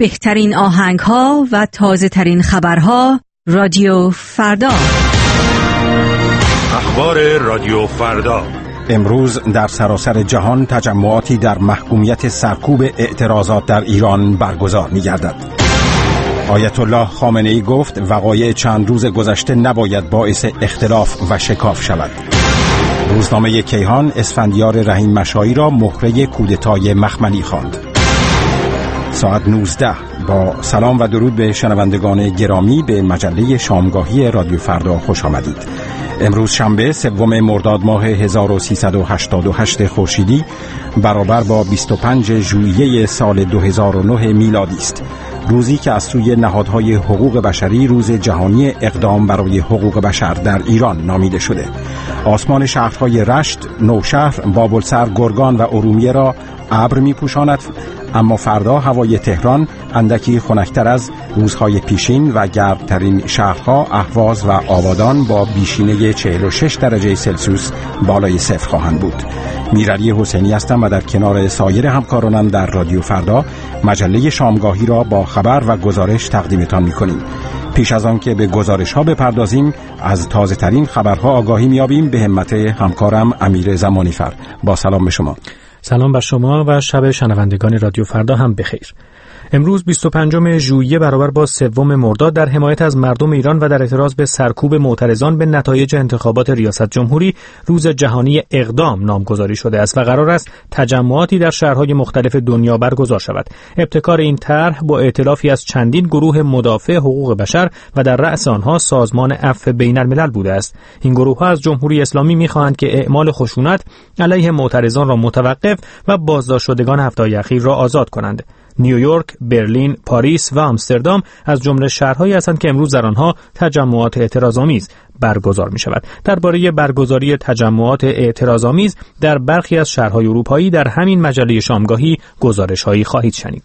بهترین آهنگ‌ها و تازه‌ترین خبرها رادیو فردا. اخبار رادیو فردا. امروز در سراسر جهان تجمعاتی در محکومیت سرکوب اعتراضات در ایران برگزار می‌گردد. آیت الله خامنه‌ای گفت وقایع چند روز گذشته نباید باعث اختلاف و شکاف شود. روزنامه کیهان اسفندیار رحیم مشایی را مهره کودتای مخملی خواند. ساعت 19 با سلام و درود به شنوندگان گرامی به مجله شامگاهی رادیو فردا خوش آمدید. امروز شنبه 3 مرداد ماه 1388 خورشیدی برابر با 25 ژوئیه سال 2009 میلادی است. روزی که از سوی نهادهای حقوق بشری روز جهانی اقدام برای حقوق بشر در ایران نامیده شده. آسمان شهرهای رشت، نوشهر، بابلسر، گرگان و ارومیه را ابر می‌پوشاند، اما فردا هوای تهران اندکی خنک‌تر از روزهای پیشین و گرمترین شهرها اهواز و آبادان با بیشینه 46 درجه سلسیوس بالای صفر خواهند بود. میرعلی حسینی هستم و در کنار سایر همکارانم در رادیو فردا مجله شامگاهی را با خبر و گزارش تقدیمتان می‌کنیم. پیش از آن که به گزارش‌ها بپردازیم، از تازه‌ترین خبرها آگاهی می‌یابیم. به همت همکارم امیر زمانیفر. با سلام به شما. سلام بر شما و شب شنوندگان رادیو فردا هم بخیر. امروز 25 ژوئیه برابر با 3 مرداد در حمایت از مردم ایران و در اعتراض به سرکوب معترضان به نتایج انتخابات ریاست جمهوری روز جهانی اقدام نامگذاری شده است و قرار است تجمعاتی در شهرهای مختلف دنیا برگزار شود. ابتکار این طرح با ائتلافی از چندین گروه مدافع حقوق بشر و در رأس آنها سازمان عفو بین‌الملل بوده است. این گروه‌ها از جمهوری اسلامی می‌خواهند که اعمال خشونت علیه معترضان را متوقف و بازداشت شدگان هفته‌های اخیر را آزاد کنند. نیویورک، برلین، پاریس و آمستردام از جمله شهرهایی هستند که امروز در آنها تجمعات اعتراض‌آمیز برگزار می‌شود. درباره برگزاری تجمعات اعتراض‌آمیز در برخی از شهرهای اروپایی در همین مجله شامگاهی گزارش‌هایی خواهید شنید.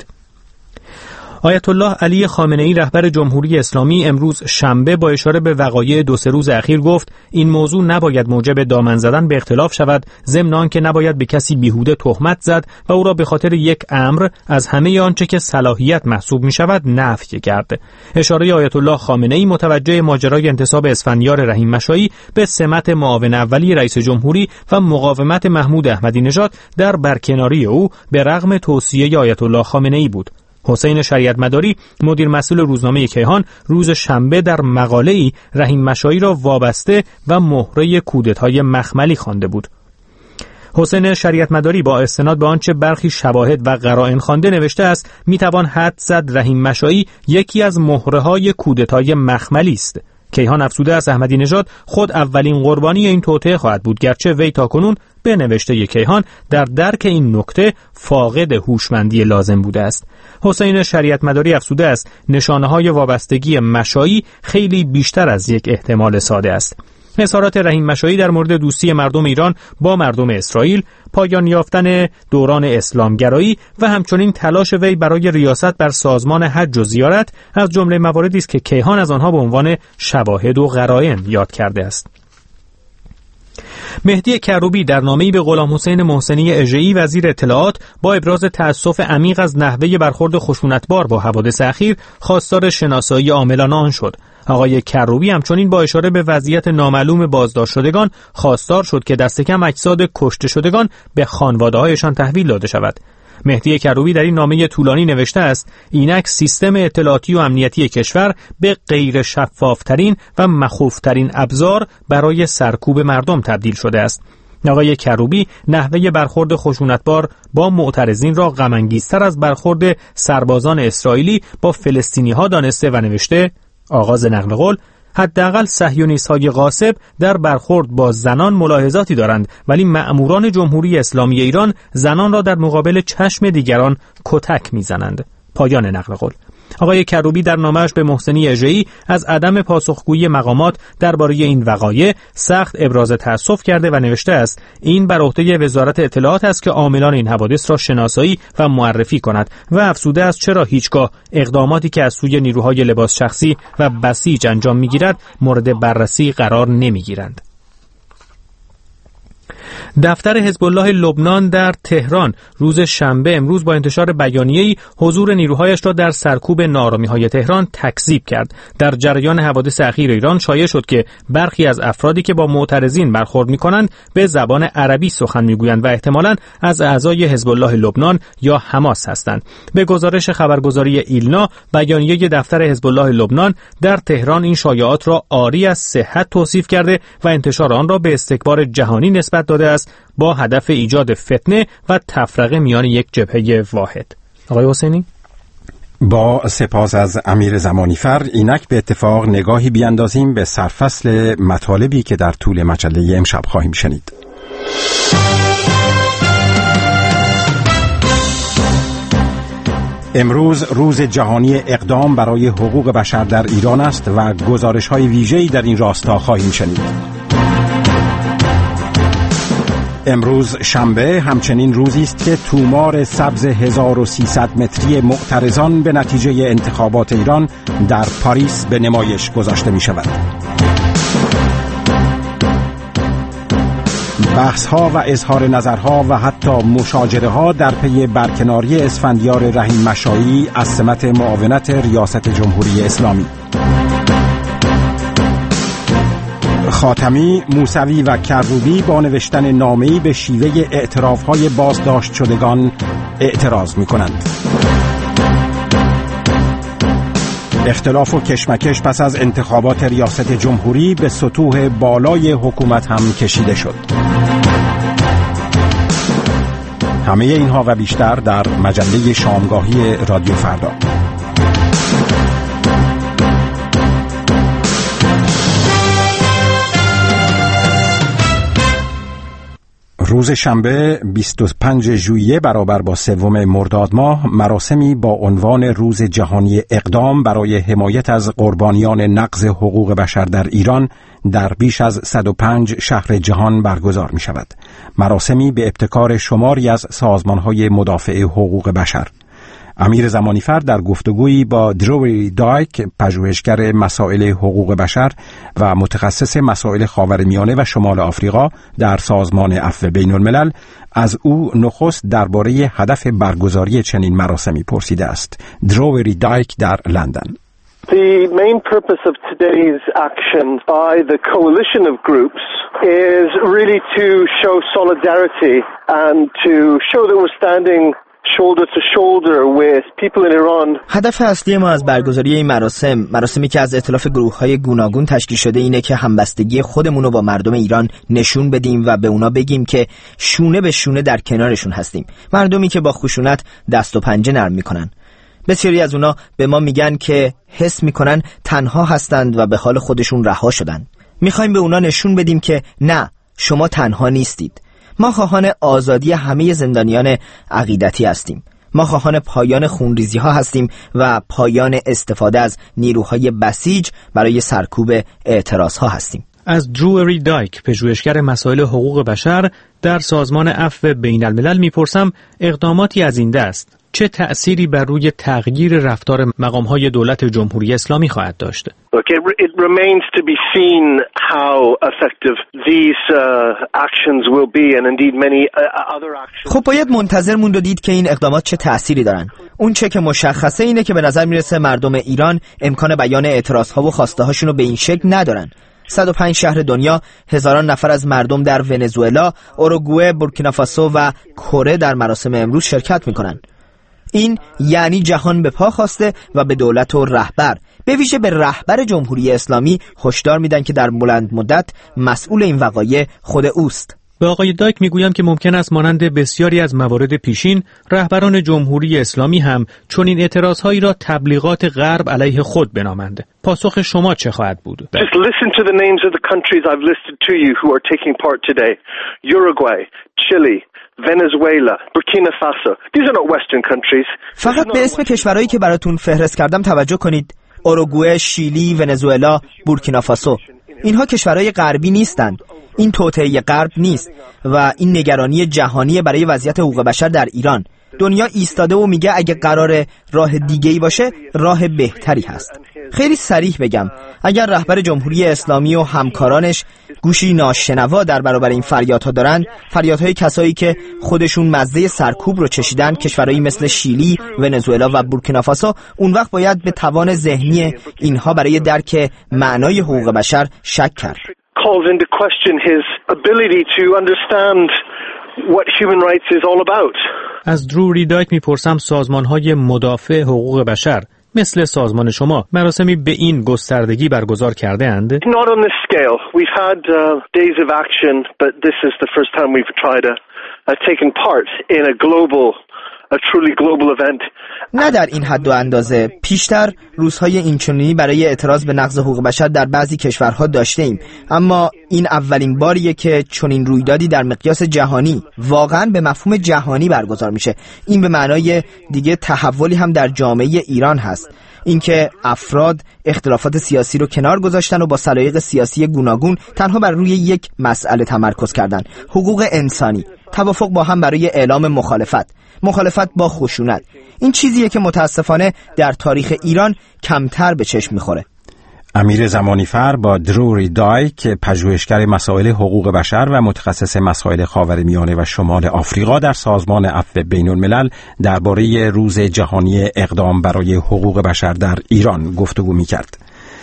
آیت الله علی خامنه‌ای رهبر جمهوری اسلامی امروز شنبه با اشاره به وقایع 2-3 روز اخیر گفت این موضوع نباید موجب دامن زدن به اختلاف شود، ضمن آنکه نباید به کسی بیهوده تهمت زد و او را به خاطر یک امر از همه آنچه که صلاحیت محسوب می شود نفی کرد. اشاره آیت الله خامنه‌ای متوجه ماجرای انتصاب اسفندیار رحیم مشایی به سمت معاون اولی رئیس جمهوری و مقاومت محمود احمدی نژاد در برکناری او به رغم توصیه آیت الله خامنه‌ای بود. حسین شریعت مداری مدیر مسئول روزنامه کیهان روز شنبه در مقاله‌ای رحیم مشایی را وابسته و مهره کودتای مخملی خوانده بود. حسین شریعت مداری با استناد به آنچه برخی شواهد و قرائن خوانده نوشته است میتوان حدس زد رحیم مشایی یکی از مهره‌های کودتای مخملی است. کیهان افزوده است احمدی نژاد خود اولین قربانی این توطئه خواهد بود، گرچه وی تاکنون به نوشته کیهان در درک این نکته فاقد هوشمندی لازم بوده است. حسین شریعت مداری افزوده است نشانه‌های وابستگی مشایی خیلی بیشتر از یک احتمال ساده است. اظهارات رحیم مشایی در مورد دوستی مردم ایران با مردم اسرائیل، پایان یافتن دوران اسلامگرایی و همچنین تلاش وی برای ریاست بر سازمان حج و زیارت از جمله مواردی است که کیهان از آنها به عنوان شواهد و قرائن یاد کرده است. مهدی کروبی در نامه‌ای به غلام حسین محسنی اژه‌ای وزیر اطلاعات با ابراز تأسف عمیق از نحوه برخورد خشونتبار با حوادث اخیر خواستار شناسایی عاملان آن شد. آقای کروبی همچنین با اشاره به وضعیت نامعلوم بازداشت شدگان خواستار شد که دست کم اجساد کشته شدگان به خانواده‌هایشان تحویل داده شود. مهدی کروبی در این نامه طولانی نوشته است اینک سیستم اطلاعاتی و امنیتی کشور به غیر شفافترین و مخوفترین ابزار برای سرکوب مردم تبدیل شده است. آقای کروبی نحوه برخورد خشونتبار با معترضین را غم‌انگیزتر از برخورد سربازان اسرائیلی با فلسطینی‌ها دانسته و نوشته آغاز نقل قول حداقل صهیونیست‌های غاصب در برخورد با زنان ملاحظاتی دارند، ولی مأموران جمهوری اسلامی ایران زنان را در مقابل چشم دیگران کتک می‌زنند. پایان نقل قول. آقای کروبی در نامه‌اش به محسنی اژه‌ای از عدم پاسخگویی مقامات درباره این وقایع سخت ابراز تأسف کرده و نوشته است این بر عهده وزارت اطلاعات است که عاملان این حوادث را شناسایی و معرفی کند و افزوده است چرا هیچگاه اقداماتی که از سوی نیروهای لباس شخصی و بسیج انجام می‌گیرد مورد بررسی قرار نمی‌گیرند. دفتر حزب الله لبنان در تهران روز شنبه امروز با انتشار بیانیه‌ای حضور نیروهایش را در سرکوب ناآرامی‌های تهران تکذیب کرد. در جریان حوادث اخیر ایران شایع شد که برخی از افرادی که با معترضین برخورد می‌کنند به زبان عربی سخن می‌گویند و احتمالاً از اعضای حزب الله لبنان یا حماس هستند. به گزارش خبرگزاری ایلنا، بیانیه دفتر حزب الله لبنان در تهران این شایعات را عاری از صحت توصیف کرده و انتشار آن را به استکبار جهانی نسبت داده است با هدف ایجاد فتنه و تفرقه میان یک جبهه واحد. آقای حسینی؟ با سپاس از امیر زمانیفر، اینک به اتفاق نگاهی بیاندازیم به سرفصل مطالبی که در طول مجله امشب خواهیم شنید. امروز روز جهانی اقدام برای حقوق بشر در ایران است و گزارش‌های ویژه‌ای در این راستا خواهیم شنید. امروز شنبه همچنین روزی است که تومار سبز 1300 متری معترضان به نتیجه انتخابات ایران در پاریس به نمایش گذاشته می شود. بحث‌ها و اظهار نظرها و حتی مشاجره‌ها در پی برکناری اسفندیار رحیم مشایی از سمت معاونت ریاست جمهوری اسلامی. خاتمی، موسوی و کروبی با نوشتن نامه‌ای به شیوه اعتراف‌های بازداشت شدگان اعتراض می‌کنند. اختلاف و کشمکش پس از انتخابات ریاست جمهوری به سطوح بالای حکومت هم کشیده شد. همه اینها و بیشتر در مجله شامگاهی رادیو فردا. روز شنبه 25 ژوئیه برابر با 3 مرداد ماه مراسمی با عنوان روز جهانی اقدام برای حمایت از قربانیان نقض حقوق بشر در ایران در بیش از 105 شهر جهان برگزار می شود. مراسمی به ابتکار شماری از سازمان‌های مدافع حقوق بشر. امیر زمانیفر در گفتگویی با دروری دایک، پژوهشگر مسائل حقوق بشر و متخصص مسائل خاورمیانه و شمال آفریقا در سازمان عفو بین الملل، از او نخست درباره هدف برگزاری چنین مراسمی پرسیده است. دروری دایک در لندن. The main purpose of today's action by the coalition of groups is really to show solidarity and to show that we're standing shoulder to shoulder with people in Iran. هدف اصلی ما از برگزاری این مراسمی که از ائتلاف گروه‌های گوناگون تشکیل شده اینه که همبستگی خودمون رو با مردم ایران نشون بدیم و به اونا بگیم که شونه به شونه در کنارشون هستیم. مردمی که با خشونت دست و پنجه نرم میکنن. بسیاری از اونا به ما میگن که حس میکنن تنها هستند و به حال خودشون رها شدن. میخوایم به اونا نشون بدیم که نه، شما تنها نیستید. ما خواهان آزادی همه زندانیان عقیدتی هستیم. ما خواهان پایان خونریزی ها هستیم و پایان استفاده از نیروهای بسیج برای سرکوب اعتراض ها هستیم. از دروری دایک، پژوهشگر مسائل حقوق بشر در سازمان عفو بین الملل میپرسم اقداماتی از این دست چه تأثیری بر روی تغییر رفتار مقام‌های دولت جمهوری اسلامی خواهد داشت؟ It remains to be seen how effective these actions will be and indeed many other actions. خب باید منتظر موند و دید که این اقدامات چه تأثیری دارن. اون چه که مشخصه اینه که به نظر میرسه مردم ایران امکان بیان اعتراض‌ها و خواسته‌هاشون رو به این شکل ندارن. 105 شهر دنیا، هزاران نفر از مردم در ونزوئلا، اوروگوئه، بورکینافاسو و کره در مراسم امروز شرکت میکنن. این یعنی جهان به پا خواسته و به دولت و رهبر، به ویژه به رهبر جمهوری اسلامی هشدار میدن که در بلند مدت مسئول این وقایع خود اوست. به آقای دایک میگویم که ممکن است مانند بسیاری از موارد پیشین رهبران جمهوری اسلامی هم چنین اعتراضهایی را تبلیغات غرب علیه خود بنامند. پاسخ شما چه خواهد بود؟ Just listen to the names of the countries I've listed to you who are taking part today. Uruguay, Chile, Venezuela, Burkina Faso. These are not Western countries. فقط به اسم کشورهایی که براتون فهرست کردم توجه کنید. اوروگوئه، شیلی، ونزوئلا، بورکینافاسو. اینها کشورهای غربی نیستند. این توطئه غرب نیست و این نگرانی جهانی برای وضعیت حقوق بشر در ایران. دنیا ایستاده و میگه اگه قرار راه دیگه‌ای باشه راه بهتری هست. خیلی صریح بگم، اگر رهبر جمهوری اسلامی و همکارانش گوشی ناشنوا در برابر این فریادها دارن، فریادهای کسایی که خودشون مزه سرکوب رو چشیدن، کشورهایی مثل شیلی، ونزوئلا و بورکینافاسو، اون وقت باید به توان ذهنی اینها برای درک معنای حقوق بشر شک کرد. Calls into question his ability to understand what human rights is all about. از درو ریدایک میپرسم سازمان‌های مدافع حقوق بشر مثل سازمان شما مراسمی به این گستردگی برگزار کرده اند؟ Not on this scale. We've had days of action, but this is the first time we've tried taken part in a truly global event. نه در این حد و اندازه. پیشتر روزهای اینچنینی برای اعتراض به نقض حقوق بشر در بعضی کشورها داشته ایم، اما این اولین باریه که چنین رویدادی در مقیاس جهانی واقعا به مفهوم جهانی برگزار میشه. این به معنای دیگه تحولی هم در جامعه ایران هست، اینکه افراد اختلافات سیاسی رو کنار گذاشتن و با سلایق سیاسی گوناگون تنها بر روی یک مسئله تمرکز کردن: حقوق انسانی، توافق با هم برای اعلام مخالفت با خشونت. این چیزیه که متاسفانه در تاریخ ایران کمتر به چشم میخوره. امیر زمانیفر با درو ریدایک که پژوهشگر مسائل حقوق بشر و متخصص مسائل خاورمیانه و شمال آفریقا در سازمان عفو بین‌الملل درباره روز جهانی اقدام برای حقوق بشر در ایران گفتگو میکرد.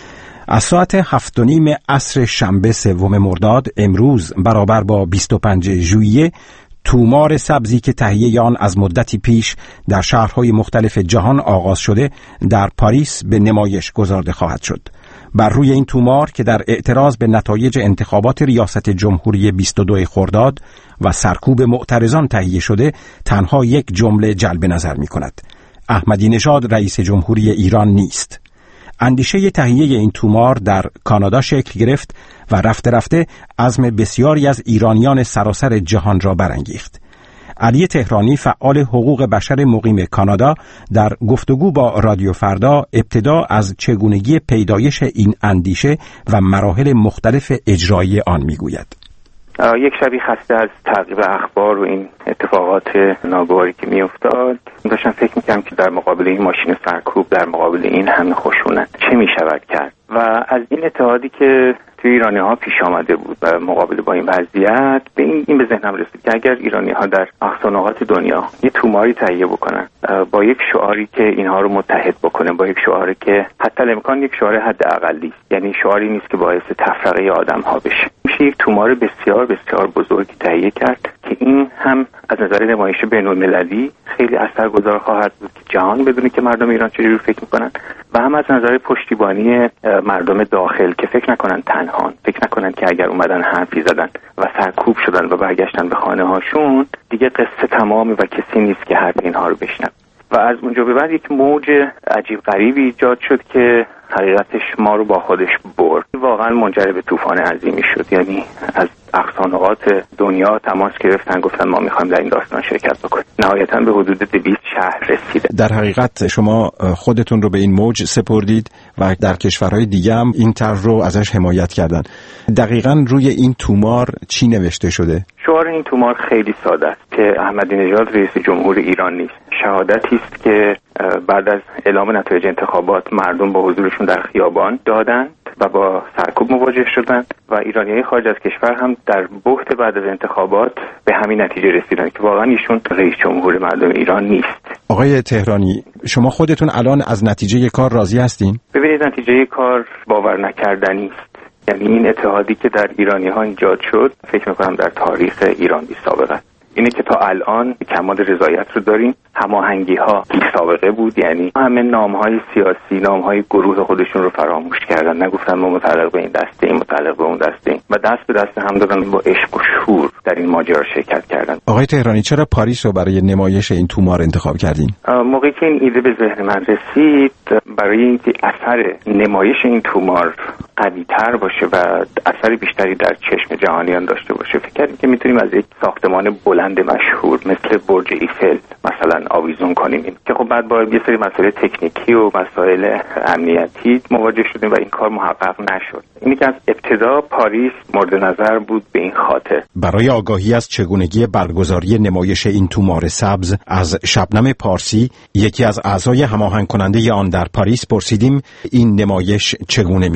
از ساعت 7:30 عصر شنبه 3 مرداد امروز برابر با 25 ژوئیه تومار سبزی که تهیه آن از مدتی پیش در شهرهای مختلف جهان آغاز شده در پاریس به نمایش گذارده خواهد شد. بر روی این تومار که در اعتراض به نتایج انتخابات ریاست جمهوری 22 خرداد و سرکوب معترضان تهیه شده تنها یک جمله جلب نظر می کند: احمدی نژاد رئیس جمهوری ایران نیست. اندیشه تهیه این تومار در کانادا شکل گرفت و رفته رفته عزم بسیاری از ایرانیان سراسر جهان را برانگیخت. علی تهرانی فعال حقوق بشر مقیم کانادا در گفتگو با رادیو فردا ابتدا از چگونگی پیدایش این اندیشه و مراحل مختلف اجرایی آن میگوید. یک شبی خسته از تعقیب اخبار و این اتفاقات ناگواری که میافتاد داشتم فکر میکردم که در مقابل این ماشین سرکوب، در مقابل این همه خشونت چه میشود کرد و از این اتحادی که توی ایرانی ها پیش آمده بود و مقابله با این وضعیت به این به ذهنم رسید که اگر ایرانی ها در اقصا نقاط دنیا یه توماری تهیه بکنن با یک شعاری که اینها رو متحد بکنه، با یک شعاری که حتی الامکان یک شعار حداقلی، یعنی شعاری نیست که باعث تفرقه آدم ها بشه، میشه یک تومار بسیار بسیار بزرگی تهیه کرد که این هم از نظر نمایش بین‌المللی خیلی اثرگذار خواهد بود که جهان بدونه که مردم ایران چجوری فکر میکنن و هم از نظر پشتیبانی مردم داخل که فکر نکنن تنها، فکر نکنن که اگر اومدن حرفی زدن و سرکوب شدن و برگشتن به خانه هاشون دیگه قصه تمامی و کسی نیست که حرف اینها رو بشنوه. و از اونجا به بعد یک موج عجیب غریبی ایجاد شد که حقیقتش ما رو با خودش برد. واقعا منجر به طوفان عظیمی شد. یعنی از اقصا نقاط دنیا تماس گرفتن، گفتن ما میخوایم در این داستان شرکت بکنیم. نهایتاً به حدود 200 شهر رسیده. در حقیقت شما خودتون رو به این موج سپردید و در کشورهای دیگه هم این طرح رو ازش حمایت کردن. دقیقاً روی این تومار چی نوشته شده؟ شعار این تومار خیلی ساده است که احمدی نژاد رئیس جمهور ایران نیست. شهادتی است که بعد از اعلام نتایج انتخابات مردم با حضورشون در خیابان دادند و با سرکوب مواجه شدند و ایرانیای خارج از کشور هم در بحث بعد از انتخابات به همین نتیجه رسیدند که واقعا ایشون رئیس جمهور مردم ایران نیست. آقای تهرانی، شما خودتون الان از نتیجه کار راضی هستین؟ ببینید نتیجه کار باور نکردنی است. یعنی این اتحادی که در ایرانی‌ها ایجاد شد فکر می‌کنم در تاریخ ایران بی سابقه است. اینه که تا الان کمال رضایت رو داریم، هماهنگی‌ها بی سابقه بود، یعنی همه نام‌های سیاسی، نام‌های گروه خودشون رو فراموش کردن، نگفتن ما متعلق به این دسته ایم، متعلق به اون دسته ایم و دست به دست هم دادن، با عشق و شور در این ماجرا شرکت کردن. آقای تهرانی، چرا پاریس رو برای نمایش این تومار انتخاب کردین؟ موقعی که این ایده به ذهن من رسید، برای اینکه اثر نمایش این تومار قوی‌تر باشه و اثر بیشتری در چشم جهانیان داشته باشه، فکر کردیم که میتونیم از یک ساختمان بلند مشهور مثل برج ایفل مثلا آویزون کنیم که خب بعد با یه سری مسائل تکنیکی و مسائل امنیتی مواجه شدیم و این کار محقق نشد. اینی که از ابتدا پاریس مورد نظر بود به این خاطر. برای آگاهی از چگونگی برگزاری نمایش این تومار سبز از شبنم پارسی، یکی از اعضای هماهنگ کننده آن در پاریس، پرسیدیم این نمایش چگونه می‌گذرد.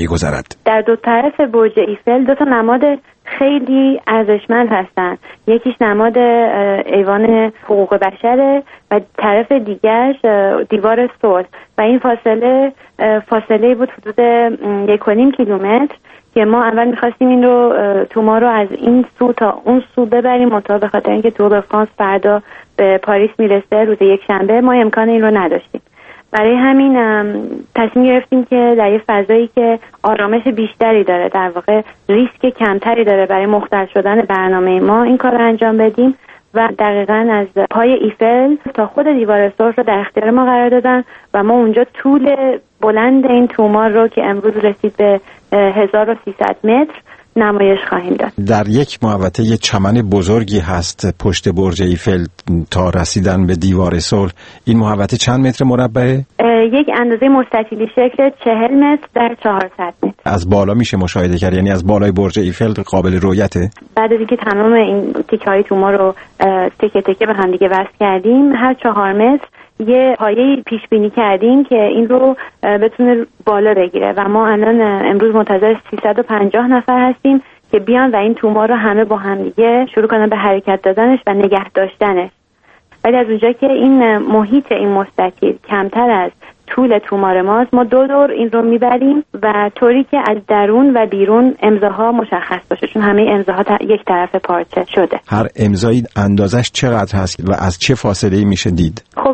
میگوید. در دو طرف برج ایفل دو تا نماد خیلی ارزشمند هستن. یکیش نماد ایوان حقوق بشره و طرف دیگرش دیوار صلح و این فاصله بود حدود 1.5 کیلومتر که ما اول می‌خواستیم این رو توما رو از این سو تا اون سو ببریم، منتها به خاطر اینکه تور فرانس فردا به پاریس میرسه روز یک شنبه ما امکان این رو نداشتیم. برای همین تصمیم گرفتیم که در یه فضایی که آرامش بیشتری داره، در واقع ریسک کمتری داره برای مختل شدن برنامه ما، این کار رو انجام بدیم و دقیقاً از پای ایفل تا خود دیوار صلح رو در اختیار ما قرار دادن و ما اونجا طول بلند این تومار رو که امروز رسید به 1300 متر نمایش خواهیم داد. در یک محوطه یه چمن بزرگی هست پشت برج ایفل تا رسیدن به دیوار صلح. این محوطه چند متر مربعه؟ یک اندازه مستطیلی شکل 40 متر در 400 متر. از بالا میشه مشاهده کرد، یعنی از بالای برج ایفل قابل رؤیته؟ بعد از اینکه تمام این تیکه‌های تومار رو تکه تکه به هم دیگه وصل کردیم، هر 4 متر یه پایه پیش بینی کردیم که این رو بتونه بالا بگیره و ما الان امروز منتظر 350 نفر هستیم که بیان و این تومار رو همه با هم دیگه شروع کنن به حرکت دادنش و نگه داشتنش. ولی از اونجا که این محیط این مستطیل کمتر از طول تومار ماست، ما 2 دور این رو میبریم و طوری که از درون و بیرون امضاها مشخص باشه، چون همه امضاها یک طرف پارچه شده. هر امضایی اندازش چقدر هست و از چه فاصله‌ای میشه دید؟ خب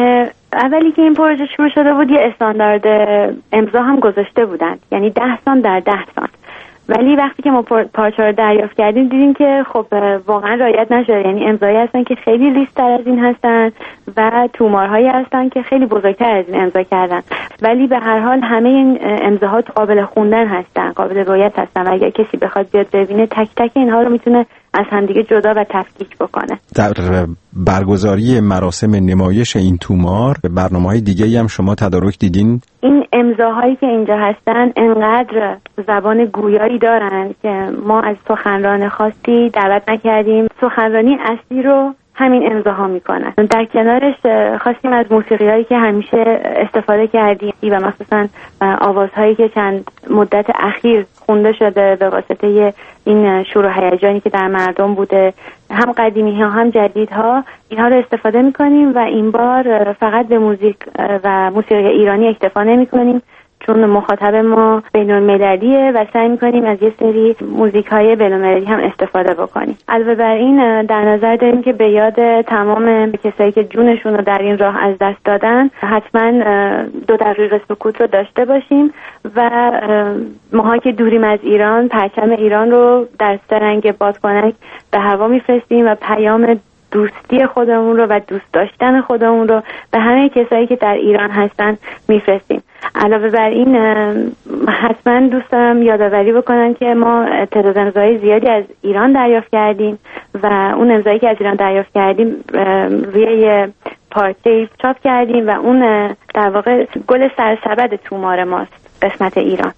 اولی که این پروژه شروع شده بود یه استاندارد امضا هم گذاشته بودن، یعنی 10 سانت در 10 سانت. ولی وقتی که ما پارچه رو دریافت کردیم دیدیم که خب واقعا رعایت نشده، یعنی امضایی هستن که خیلی ریزتر از این هستن و تومارهایی هستن که خیلی بزرگتر از این امضا کردن، ولی به هر حال همه این امضاها قابل خوندن هستن، قابل رعایت هستن و اگر کسی بخواد بیاد ببینه تک تک اینها رو میتونه از همدیگه جدا و تفکیک بکنه. در برگزاری مراسم نمایش این تومار به برنامه‌های دیگه‌ای هم شما تدارک دیدین؟ این امضاهایی که اینجا هستن انقدر زبان گویایی دارن که ما از سخنران خاصی دعوت نکردیم. سخنرانی اصلی رو همین امضاها میکنن. در کنارش خواستیم از موسیقی‌هایی که همیشه استفاده کردیم و مخصوصا آوازهایی که چند مدت اخیر خونده شده به واسطه این شور و هیجانی که در مردم بوده، هم قدیمی ها هم جدید ها، اینها رو استفاده میکنیم و این بار فقط به موزیک و موسیقی ایرانی اکتفا نمیکنیم، چون مخاطب ما بین‌المللیه و سعی می‌کنیم از یه سری موزیک‌های بین‌المللی هم استفاده بکنیم. علاوه بر این در نظر داریم که به یاد تمام کسایی که جونشون رو در این راه از دست دادن حتما 2 دقیقه سکوت رو داشته باشیم و ماها که دوریم از ایران پرچم ایران رو در 3 رنگ بادکنک به هوا می‌فرستیم و پیام دوستی خودمون رو و دوست داشتن خودمون رو به همه کسایی که در ایران هستن میفرستیم. علاوه بر این حتما دوست دارم یادآوری بکنم که ما تعداد امضای زیادی از ایران دریافت کردیم و اون امضایی که از ایران دریافت کردیم روی یه پارچه چاپ کردیم و اون در واقع گل سرسبد تومار ماست قسمت ایران.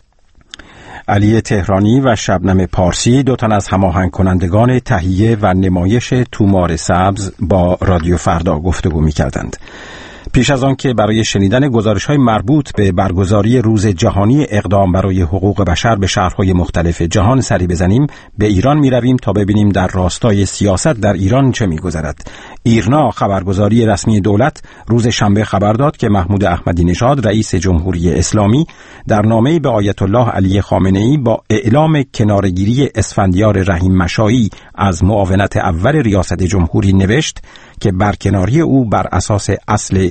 علی تهرانی و شبنم پارسی 2 تن از هماهنگ کنندگان تهیه و نمایش تومار سبز با رادیو فردا گفتگو می‌کردند. پیش از آن که برای شنیدن گزارش‌های مربوط به برگزاری روز جهانی اقدام برای حقوق بشر به شهرهای مختلف جهان سری بزنیم، به ایران می‌رویم تا ببینیم در راستای سیاست در ایران چه می‌گذرد. ایرنا خبرگزاری رسمی دولت روز شنبه خبر داد که محمود احمدی نژاد رئیس جمهوری اسلامی در نامه‌ای به آیت الله علی خامنه‌ای با اعلام کنارگیری اسفندیار رحیم مشایی از معاونت اول ریاست جمهوری نوشت که برکناری او بر اساس اصل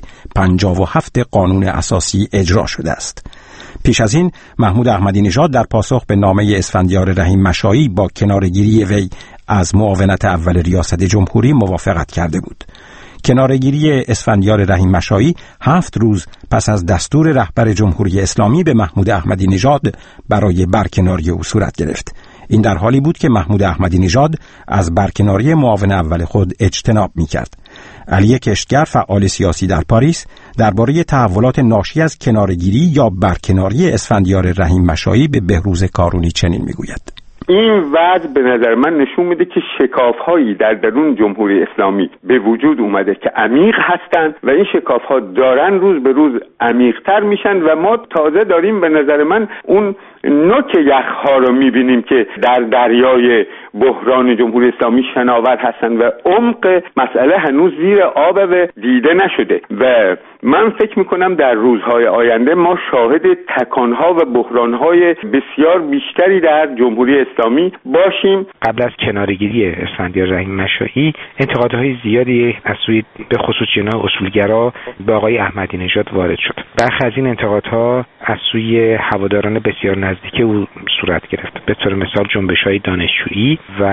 57 قانون اساسی اجرا شده است. پیش از این محمود احمدی نژاد در پاسخ به نامه اسفندیار رحیم مشایی با کنارگیری وی از معاونت اول ریاست جمهوری موافقت کرده بود. کنارگیری اسفندیار رحیم مشایی 7 روز پس از دستور رهبر جمهوری اسلامی به محمود احمدی نژاد برای برکناری او صورت گرفت. این در حالی بود که محمود احمدی نژاد از برکناری معاون اول خود اجتناب می‌کرد. علی کشتگر فعال سیاسی در پاریس درباره تحولات ناشی از کنارگیری یا برکناری اسفندیار رحیم مشایی به بهروز کارونی چنین می‌گوید: این وضع به نظر من نشون میده که شکاف‌هایی در درون جمهوری اسلامی به وجود اومده که عمیق هستند و این شکاف‌ها دارن روز به روز عمیق‌تر میشن و ما تازه داریم به نظر من اون نوک یخ‌ها رو میبینیم که در دریای بحران جمهوری اسلامی شناور هستن و عمق مسئله هنوز زیر آب و دیده نشده و من فکر میکنم در روزهای آینده ما شاهد تکانها و بحرانهای بسیار بیشتری در جمهوری اسلامی باشیم. قبل از کناره‌گیری اسفندیار رحیم مشایی انتقادهای زیادی از سوی به خصوص جناح اصولگرا به آقای احمدی نژاد وارد شد. برخی از این انتقادها از سوی هواداران بسیار نزدیک او صورت گرفت، به طور مثال جنبش‌های دانشجویی و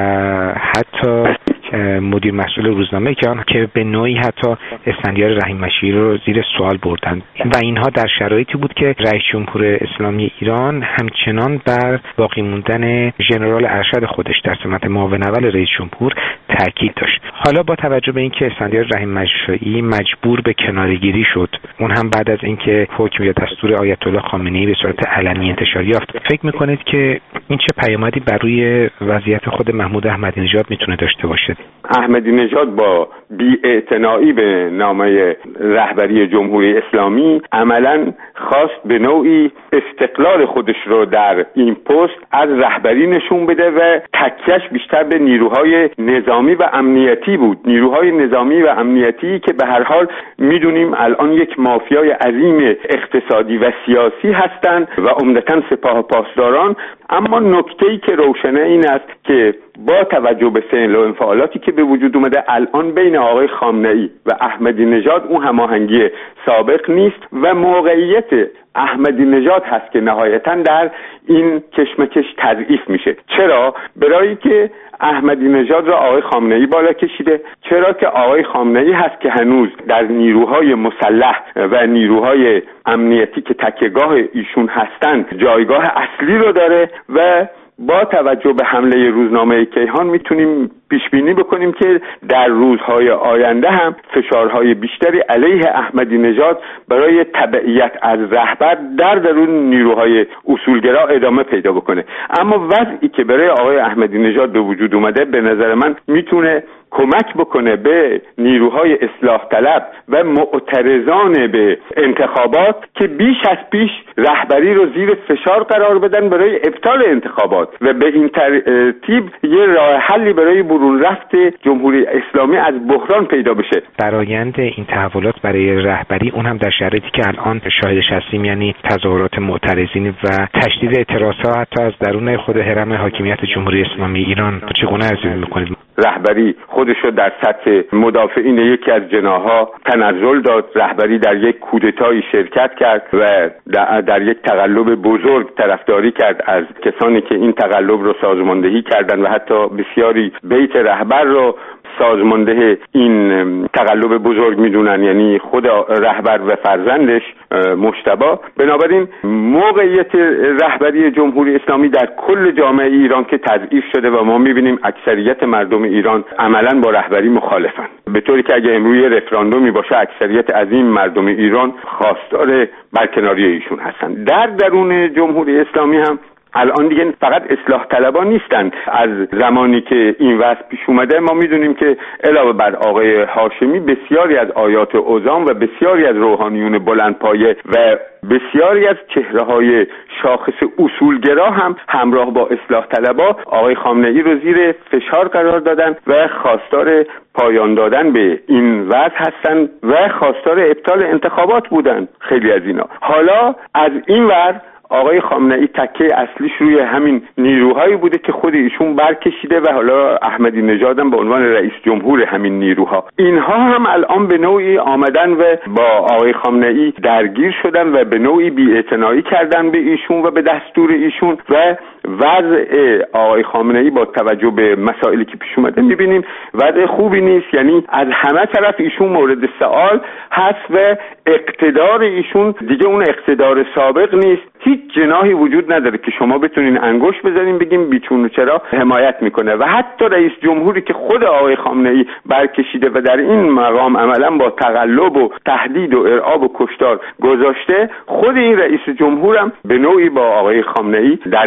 حتی مدیر مسئول روزنامه که به نوعی حتی اسفندیار رحیم مشایی رو زیر سوال بردند و اینها در شرایطی بود که رئیس جمهور اسلامی ایران همچنان بر باقی موندن ژنرال ارشد خودش در سمت معاون اول رئیس جمهور تاکید داشت. حالا با توجه به اینکه اسفندیار رحیم مشایی مجبور به کناره‌گیری شد، اون هم بعد از اینکه حکم یا دستور آیت الله خامنه‌ای به صورت علنی انتشار یافت، فکر می‌کنید که این چه پیامدی بر روی وضعیت خود محمود احمدی نژاد میتونه داشته باشه؟ احمدی نژاد با بی‌اعتنایی به نامه رهبری جمهوری اسلامی عملاً خواست به نوعی استقلال خودش رو در این پست از رهبری نشون بده و تکیه‌اش بیشتر به نیروهای نظامی و امنیتی بود. نیروهای نظامی و امنیتی که به هر حال میدونیم الان یک مافیای عظیم اقتصادی و سیاسی هستند و عمدتاً سپاه پاسداران. اما نکته‌ای که روشنه این است که با توجه به فعل و انفعالاتی که به وجود اومده الان بین آقای خامنه‌ای و احمدی نژاد اون هماهنگی سابق نیست و موقعیت احمدی نژاد هست که نهایتاً در این کشمکش تضعیف میشه. چرا؟ برای که احمدی نژاد را آقای خامنه‌ای بالا کشیده، چرا که آقای خامنه‌ای هست که هنوز در نیروهای مسلح و نیروهای امنیتی که تکیه‌گاه ایشون هستند جایگاه اصلی رو داره و با توجه به حمله روزنامه کیهان میتونیم پیش بینی بکنیم که در روزهای آینده هم فشارهای بیشتری علیه احمدی نژاد برای تبعیت از رهبر در درون نیروهای اصولگرا ادامه پیدا بکنه. اما وضعی که برای آقای احمدی نژاد به وجود اومده به نظر من میتونه کمک بکنه به نیروهای اصلاح طلب و معترضان به انتخابات که بیش از پیش رهبری رو زیر فشار قرار بدن برای ابطال انتخابات و به این ترتیب یه راه حلی برای برون رفت جمهوری اسلامی از بحران پیدا بشه. در آینده این تحولات برای رهبری اون هم در شرایطی که الان شاهدش هستیم، یعنی تظاهرات معترضین و تشدید اعتراضها حتی از درون خود حرم حاکمیت جمهوری اسلامی ایران، چگونه ارزیابی می‌کنید؟ رهبری خودش رو در سطح مدافعین یکی از جناح‌ها تنزل داد، رهبری در یک کودتایی شرکت کرد و در یک تقلب بزرگ طرفداری کرد از کسانی که این تقلب رو سازماندهی کردند و حتی بسیاری بیت رهبر رو سازمانده این تقلب بزرگ میدونن، یعنی خود رهبر و فرزندش مجتبی. بنابراین موقعیت رهبری جمهوری اسلامی در کل جامعه ایران که تضعیف شده و ما میبینیم اکثریت مردم ایران عملاً با رهبری مخالفن، به طوری که اگه امروز رفراندومی باشه اکثریت عظیم مردم ایران خواستار برکناری ایشون هستن. در درون جمهوری اسلامی هم الان دیگه فقط اصلاح طلبان نیستن. از زمانی که این وضع پیش اومده ما میدونیم که علاوه بر آقای هاشمی بسیاری از آیات عظام و بسیاری از روحانیون بلندپایه و بسیاری از چهره‌های شاخص اصولگرا هم همراه با اصلاح طلبا آقای خامنه‌ای رو زیر فشار قرار دادن و خواستار پایان دادن به این وضع هستن و خواستار ابطال انتخابات بودن خیلی از اینا. حالا از این ور آقای خامنه‌ای تکه اصلیش روی همین نیروهایی بوده که خود ایشون برکشیده و حالا احمدی نژاد هم به عنوان رئیس جمهور همین نیروها. اینها هم الان به نوعی آمدن و با آقای خامنه‌ای درگیر شدن و به نوعی بی‌اعتنایی کردن به ایشون و به دستور ایشون و وضع آقای خامنه‌ای با توجه به مسائلی که پیش اومده می‌بینیم وضع خوبی نیست. یعنی از همه طرف ایشون مورد سوال هست و اقتدار ایشون دیگه اون اقتدار سابق نیست. هیچ جناحی وجود نداره که شما بتونین انگشت بزنین بگیم بیچون و چرا حمایت میکنه و حتی رئیس جمهوری که خود آقای خامنه‌ای برکشیده و در این مقام عملا با تقلب و تهدید و ارعاب و کشتار گذاشته، خود این رئیس جمهورم به نوعی با آقای خامنه‌ای در کشمکش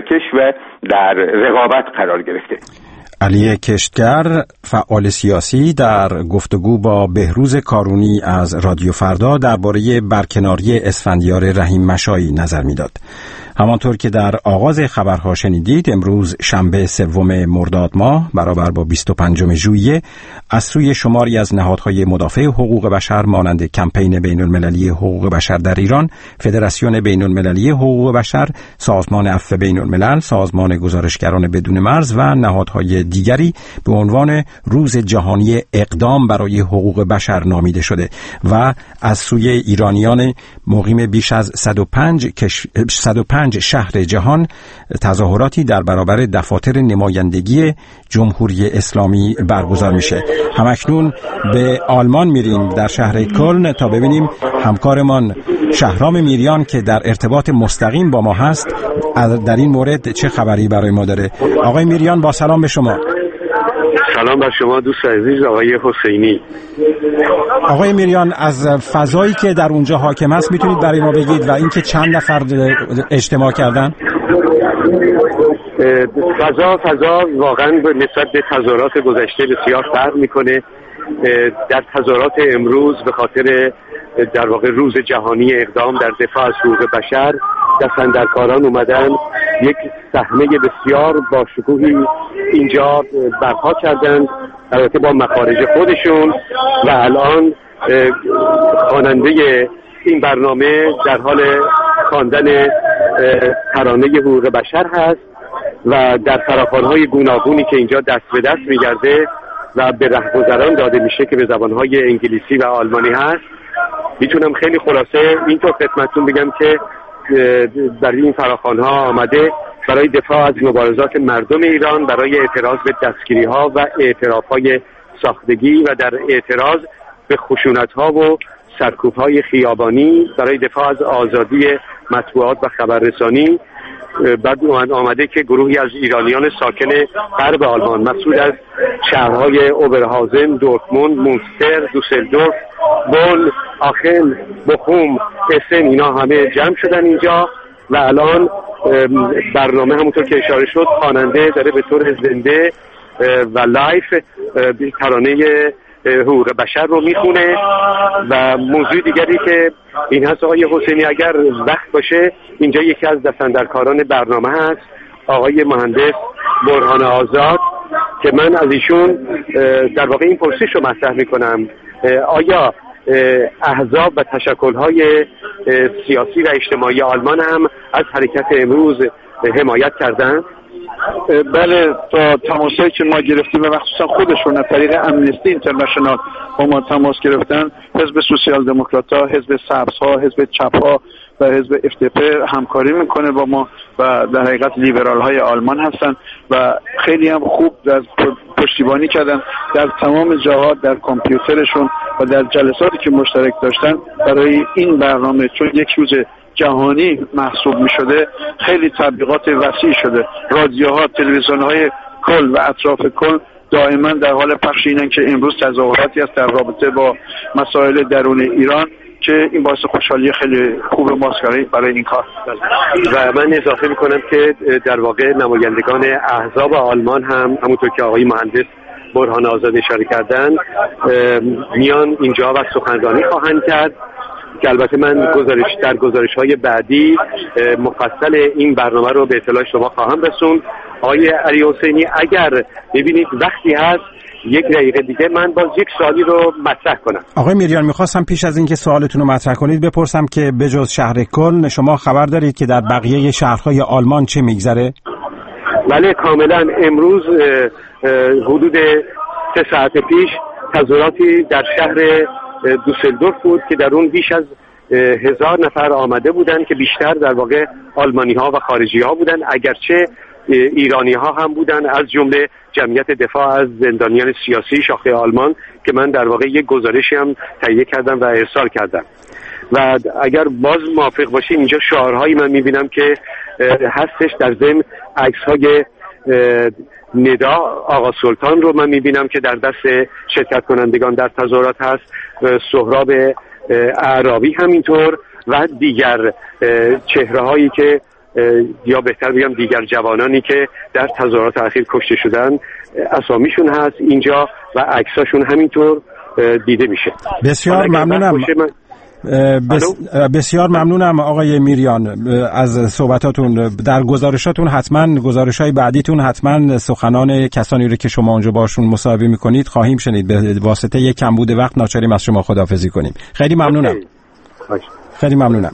کشمکش و در رقابت قرار گرفته. علی کشتگر، فعال سیاسی، در گفتگو با بهروز کارونی از رادیو فردا درباره برکناری اسفندیار رحیم مشایی نظر میداد. همانطور که در آغاز خبرها شنیدید، امروز شنبه 3 مرداد ماه برابر با 25 ژوئیه از سوی شماری از نهادهای مدافع حقوق بشر مانند کمپین بین‌المللی حقوق بشر در ایران، فدراسیون بین‌المللی حقوق بشر، سازمان عفو بین‌الملل، سازمان گزارشگران بدون مرز و نهادهای دیگری به عنوان روز جهانی اقدام برای حقوق بشر نامیده شده و از سوی ایرانیان مقیم بیش از 105 شهر جهان تظاهراتی در برابر دفاتر نمایندگی جمهوری اسلامی برگزار میشه. همکنون به آلمان میریم، در شهر کلن، تا ببینیم همکارمان شهرام میریان که در ارتباط مستقیم با ما هست در این مورد چه خبری برای ما داره. آقای میریان، با سلام به شما. سلام بر شما دوست عزیز آقای حسینی. آقای میریان، از فضایی که در اونجا حاکم است میتونید برای ما بگید و اینکه چند نفر اجتماع کردن؟ فضا واقعا نسبت به تظاهرات گذشته بسیار فرق میکنه. در تظاهرات امروز به خاطر در واقع روز جهانی اقدام در دفاع از حقوق بشر، دستاندرکاران اومدن یک صحنه بسیار با شکوهی اینجا برپا کردند، البته با مخارج خودشون، و الان خواننده این برنامه در حال خواندن ترانه حقوق بشر هست و در فراخوان‌های گوناگونی که اینجا دست به دست می‌گرده و به رهگذران داده میشه که به زبان‌های انگلیسی و آلمانی هست. میتونم خیلی خلاصه اینطور خدمتتون بگم که برای این فراخوان‌ها آمده برای دفاع از مبارزات مردم ایران، برای اعتراض به دستگیری‌ها و اعتراف‌های ساختگی و در اعتراض به خشونت‌ها و سرکوب‌های خیابانی، برای دفاع از آزادی مطبوعات و خبررسانی. بعد آمده که گروهی از ایرانیان ساکن غرب آلمان، مسئول از شهرهای اوبرهازن، دورتموند، مونستر، دوسلدورف، بون، آخن، بخوم، اسن، اینا همه جمع شدن اینجا و الان برنامه همونطور که اشاره شد خواننده داره به طور زنده و لایف ترانه حقوق بشر رو میخونه. و موضوع دیگری که این هست آقای حسینی، اگر وقت باشه اینجا یکی از دستاندرکاران برنامه هست، آقای مهندس برهان آزاد، که من از ایشون در واقع این پرسش رو مطرح میکنم: آیا احزاب و تشکل‌های سیاسی و اجتماعی آلمان هم از حرکت امروز حمایت کردن؟ بله، تا تماسایی که ما گرفتیم و مخصوصا خودشون از طریق امنستی اینترنشنال با ما تماس گرفتن، حزب سوسیال دموکرات‌ها، حزب سبزها، حزب چپ‌ها و حزب FDP همکاری میکنه با ما و در حقیقت لیبرال های آلمان هستن و خیلی هم خوب در پشتیبانی کردن در تمام جاها، در کامپیوترشون و در جلساتی که مشترک داشتن برای این برنامه، چون یک روز جهانی محسوب می شده، خیلی تبلیغات وسیع شده. رادیوها، تلویزیون‌های کل و اطراف کل دائما در حال پخش اینن که امروز تظاهراتی است در رابطه با مسائل درون ایران که این باعث خوشحالی خیلی خوب ماست برای این کار. و من اضافه میکنم که در واقع نمایندگان احزاب آلمان هم همونطور که آقای مهندس برهان آزاد اشاره کردن میان اینجا و سخنرانی خواهند کرد که البته من در گزارش‌های بعدی مفصل این برنامه رو به اطلاع شما خواهم رسوند. آقای علی حسینی، اگر ببینید وقتی هست یک دقیقه دیگه من باز یک سوالی رو مطرح کنم. آقای میریان، میخواستم پیش از اینکه سوالتون رو مطرح کنید بپرسم که بجز شهر کلن شما خبر دارید که در بقیه شهرهای آلمان چه میگذره؟ بله کاملا. امروز حدود 3 ساعت پیش تظاهراتی در شهر دوسلدورف بود که در اون بیش از 1000 نفر آمده بودند که بیشتر در واقع آلمانی ها و خارجی ها بودند، اگرچه ایرانی ها هم بودن، از جمله جمعیت دفاع از زندانیان سیاسی شاخه آلمان که من در واقع یک گزارشی هم تهیه کردم و ارسال کردم. و اگر باز موافق باشی اینجا شعارهایی من میبینم که هستش، در ضمن عکس‌های ندا آقا سلطان رو من میبینم که در دست شرکت کنندگان در تظاهرات هست، سهراب اعرابی همینطور و دیگر چهره هایی که یا بهتر بگم دیگر جوانانی که در تظاهرات اخیر کشته شدن اسامیشون هست اینجا و عکساشون همینطور دیده میشه. بسیار ممنونم. بسیار ممنونم آقای میریان از صحبتاتون. در گزارشاتون حتما گزارش‌های بعدیتون حتما سخنان کسانی رو که شما اونجا باشون مصاحبه می‌کنید خواهیم شنید. به واسطه یک کمبود وقت ناچاریم از شما خداحافظی کنیم. خیلی ممنونم. خیلی ممنونم.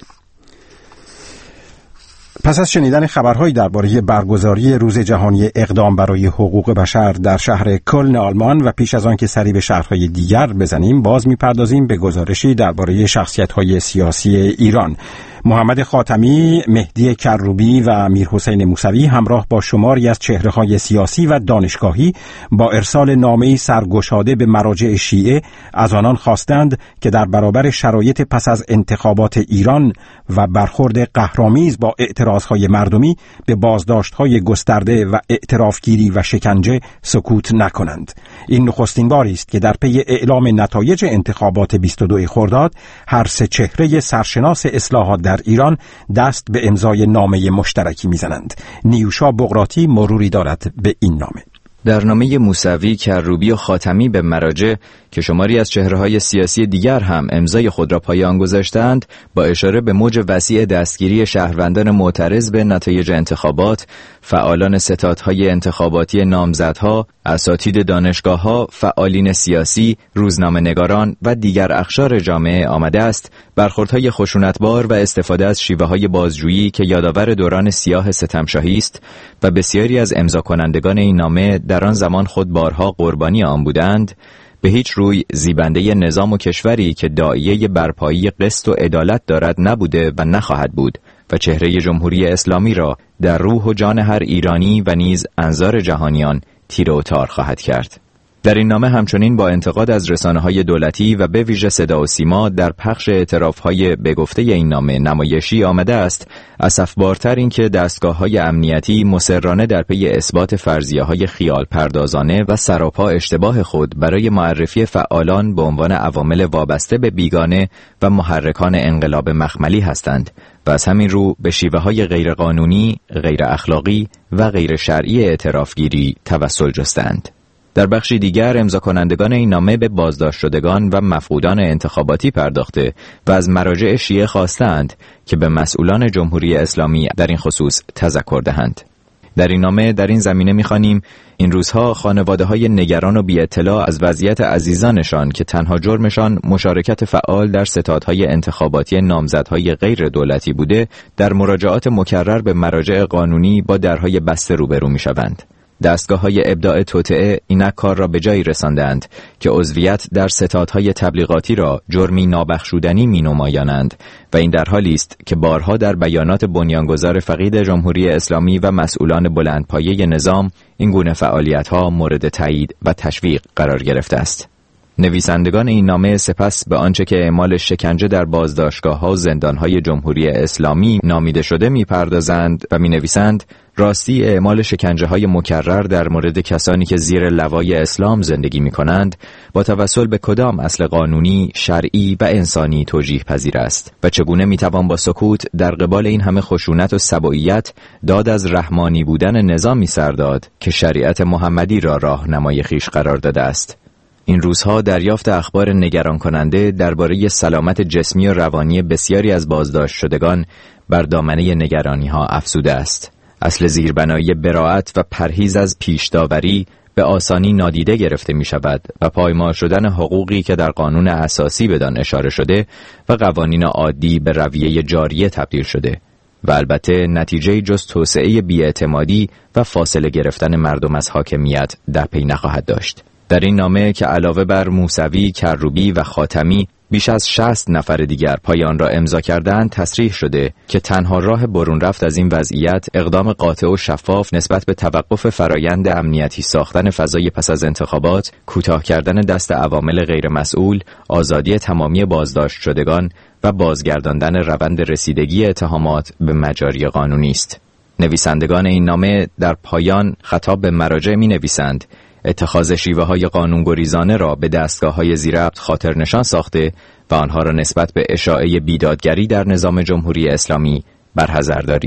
پس از شنیدن خبرهایی درباره برگزاری روز جهانی اقدام برای حقوق بشر در شهر کلن آلمان و پیش از آن که سری به شهرهای دیگر بزنیم، باز می‌پردازیم به گزارشی درباره شخصیت‌های سیاسی ایران. محمد خاتمی، مهدی کروبی و میرحسین موسوی همراه با شماری از چهره‌های سیاسی و دانشگاهی با ارسال نامه‌ای سرگشاده به مراجع شیعه از آنان خواستند که در برابر شرایط پس از انتخابات ایران و برخورد قهرآمیز با اعتراضهای مردمی به بازداشت‌های گسترده و اعترافگیری و شکنجه سکوت نکنند. این نخستین باری است که در پی اعلام نتایج انتخابات 22 خرداد هر سه چهره سرشناس اصلاحات در ایران دست به امضای نامه مشترکی میزنند. نیوشا بغراتی مروری دارد به این نامه. در نامه موسوی، کروبی و خاتمی به مراجع که شماری از چهره‌های سیاسی دیگر هم امضای خود را پای آن گذاشتند، با اشاره به موج وسیع دستگیری شهروندان معترض به نتایج انتخابات، فعالان ستادهای انتخاباتی نامزدها، اساتید دانشگاه‌ها، فعالین سیاسی، روزنامه‌نگاران و دیگر اقشار جامعه آمده است برخوردهای خشونتبار و استفاده از شیوه‌های بازجویی که یادآور دوران سیاه ستمشاهی است و بسیاری از امضا کنندگان این نامه در آن زمان خود بارها قربانی آن بودند، به هیچ روی زیبنده نظام و کشوری که داعیه برپایی قسط و عدالت دارد نبوده و نخواهد بود و چهره جمهوری اسلامی را در روح و جان هر ایرانی و نیز انظار جهانیان تیره و تار خواهد کرد. در این نامه همچنین با انتقاد از رسانه‌های دولتی و به ویژه صدا و سیما در پخش اعتراف‌های به گفته این نامه نمایشی آمده است، اسفبارتر این که دستگاه‌های امنیتی مصرانه در پی اثبات فرضیه‌های خیال پردازانه و سراپا اشتباه خود برای معرفی فعالان به عنوان عوامل وابسته به بیگانه و محرکان انقلاب مخملی هستند و از همین رو به شیوه‌های غیرقانونی، غیر اخلاقی و غیر شرعی اعترافگیری توسل جستند. در بخشی دیگر امضا کنندگان این نامه به بازداشت شدگان و مفقودان انتخاباتی پرداخته و از مراجع شیعه خواستند که به مسئولان جمهوری اسلامی در این خصوص تذکر دهند. در این نامه در این زمینه می‌خوانیم این روزها خانواده‌های نگران و بی اطلاع از وضعیت عزیزانشان که تنها جرمشان مشارکت فعال در ستادهای انتخاباتی نامزدهای غیر دولتی بوده، در مراجعات مکرر به مراجع قانونی با درهای بسته روبرو می‌شوند. دستگاه‌های ابداع توطئه اینک کار را به جایی رساندند که عضویت در ستادهای تبلیغاتی را جرمی نابخشودنی می‌نمایانند و این در حالی است که بارها در بیانات بنیانگذار فقید جمهوری اسلامی و مسئولان بلندپایه نظام این گونه فعالیت‌ها مورد تایید و تشویق قرار گرفته است. نویسندگان این نامه سپس به آنچه که اعمال شکنجه در بازداشتگاه‌ها و زندان‌های جمهوری اسلامی نامیده شده می‌پردازند و می‌نویسند راستی اعمال شکنجه‌های مکرر در مورد کسانی که زیر لوای اسلام زندگی می‌کنند با توسل به کدام اصل قانونی، شرعی و انسانی توجیه پذیر است و چگونه می‌توان با سکوت در قبال این همه خشونت و سبوییت داد از رحمانی بودن نظامی سر داد که شریعت محمدی را راهنمای خویش قرار داده است. این روزها دریافت اخبار نگران کننده درباره سلامت جسمی و روانی بسیاری از بازداشت شدگان بر دامنه نگرانی‌ها افزوده است. اصل زیربنایی براءت و پرهیز از پیش داوری به آسانی نادیده گرفته می شود و پایمال شدن حقوقی که در قانون اساسی بدان اشاره شده و قوانین عادی به رویه جاریه تبدیل شده و البته نتیجه جز توسعه بی‌اعتمادی و فاصله گرفتن مردم از حاکمیت در پی نخواهد داشت. در این نامه که علاوه بر موسوی، کروبی و خاتمی بیش از 60 نفر دیگر پایان را امضا کردند، تصریح شده که تنها راه برون رفت از این وضعیت اقدام قاطع و شفاف نسبت به توقف فرایند امنیتی ساختن فضای پس از انتخابات، کوتاه کردن دست عوامل غیر مسئول، آزادی تمامی بازداشت شدگان و بازگرداندن روند رسیدگی اتهامات به مجاری قانونی است. نویسندگان این نامه در پایان خطاب به مراجع می نویسند اتخاذ شیوه‌های قانونگریزانه را به دستگاه‌های زیرربط خاطر نشان ساخته و آنها را نسبت به اشاعه بیدادگری در نظام جمهوری اسلامی برحذر دارید.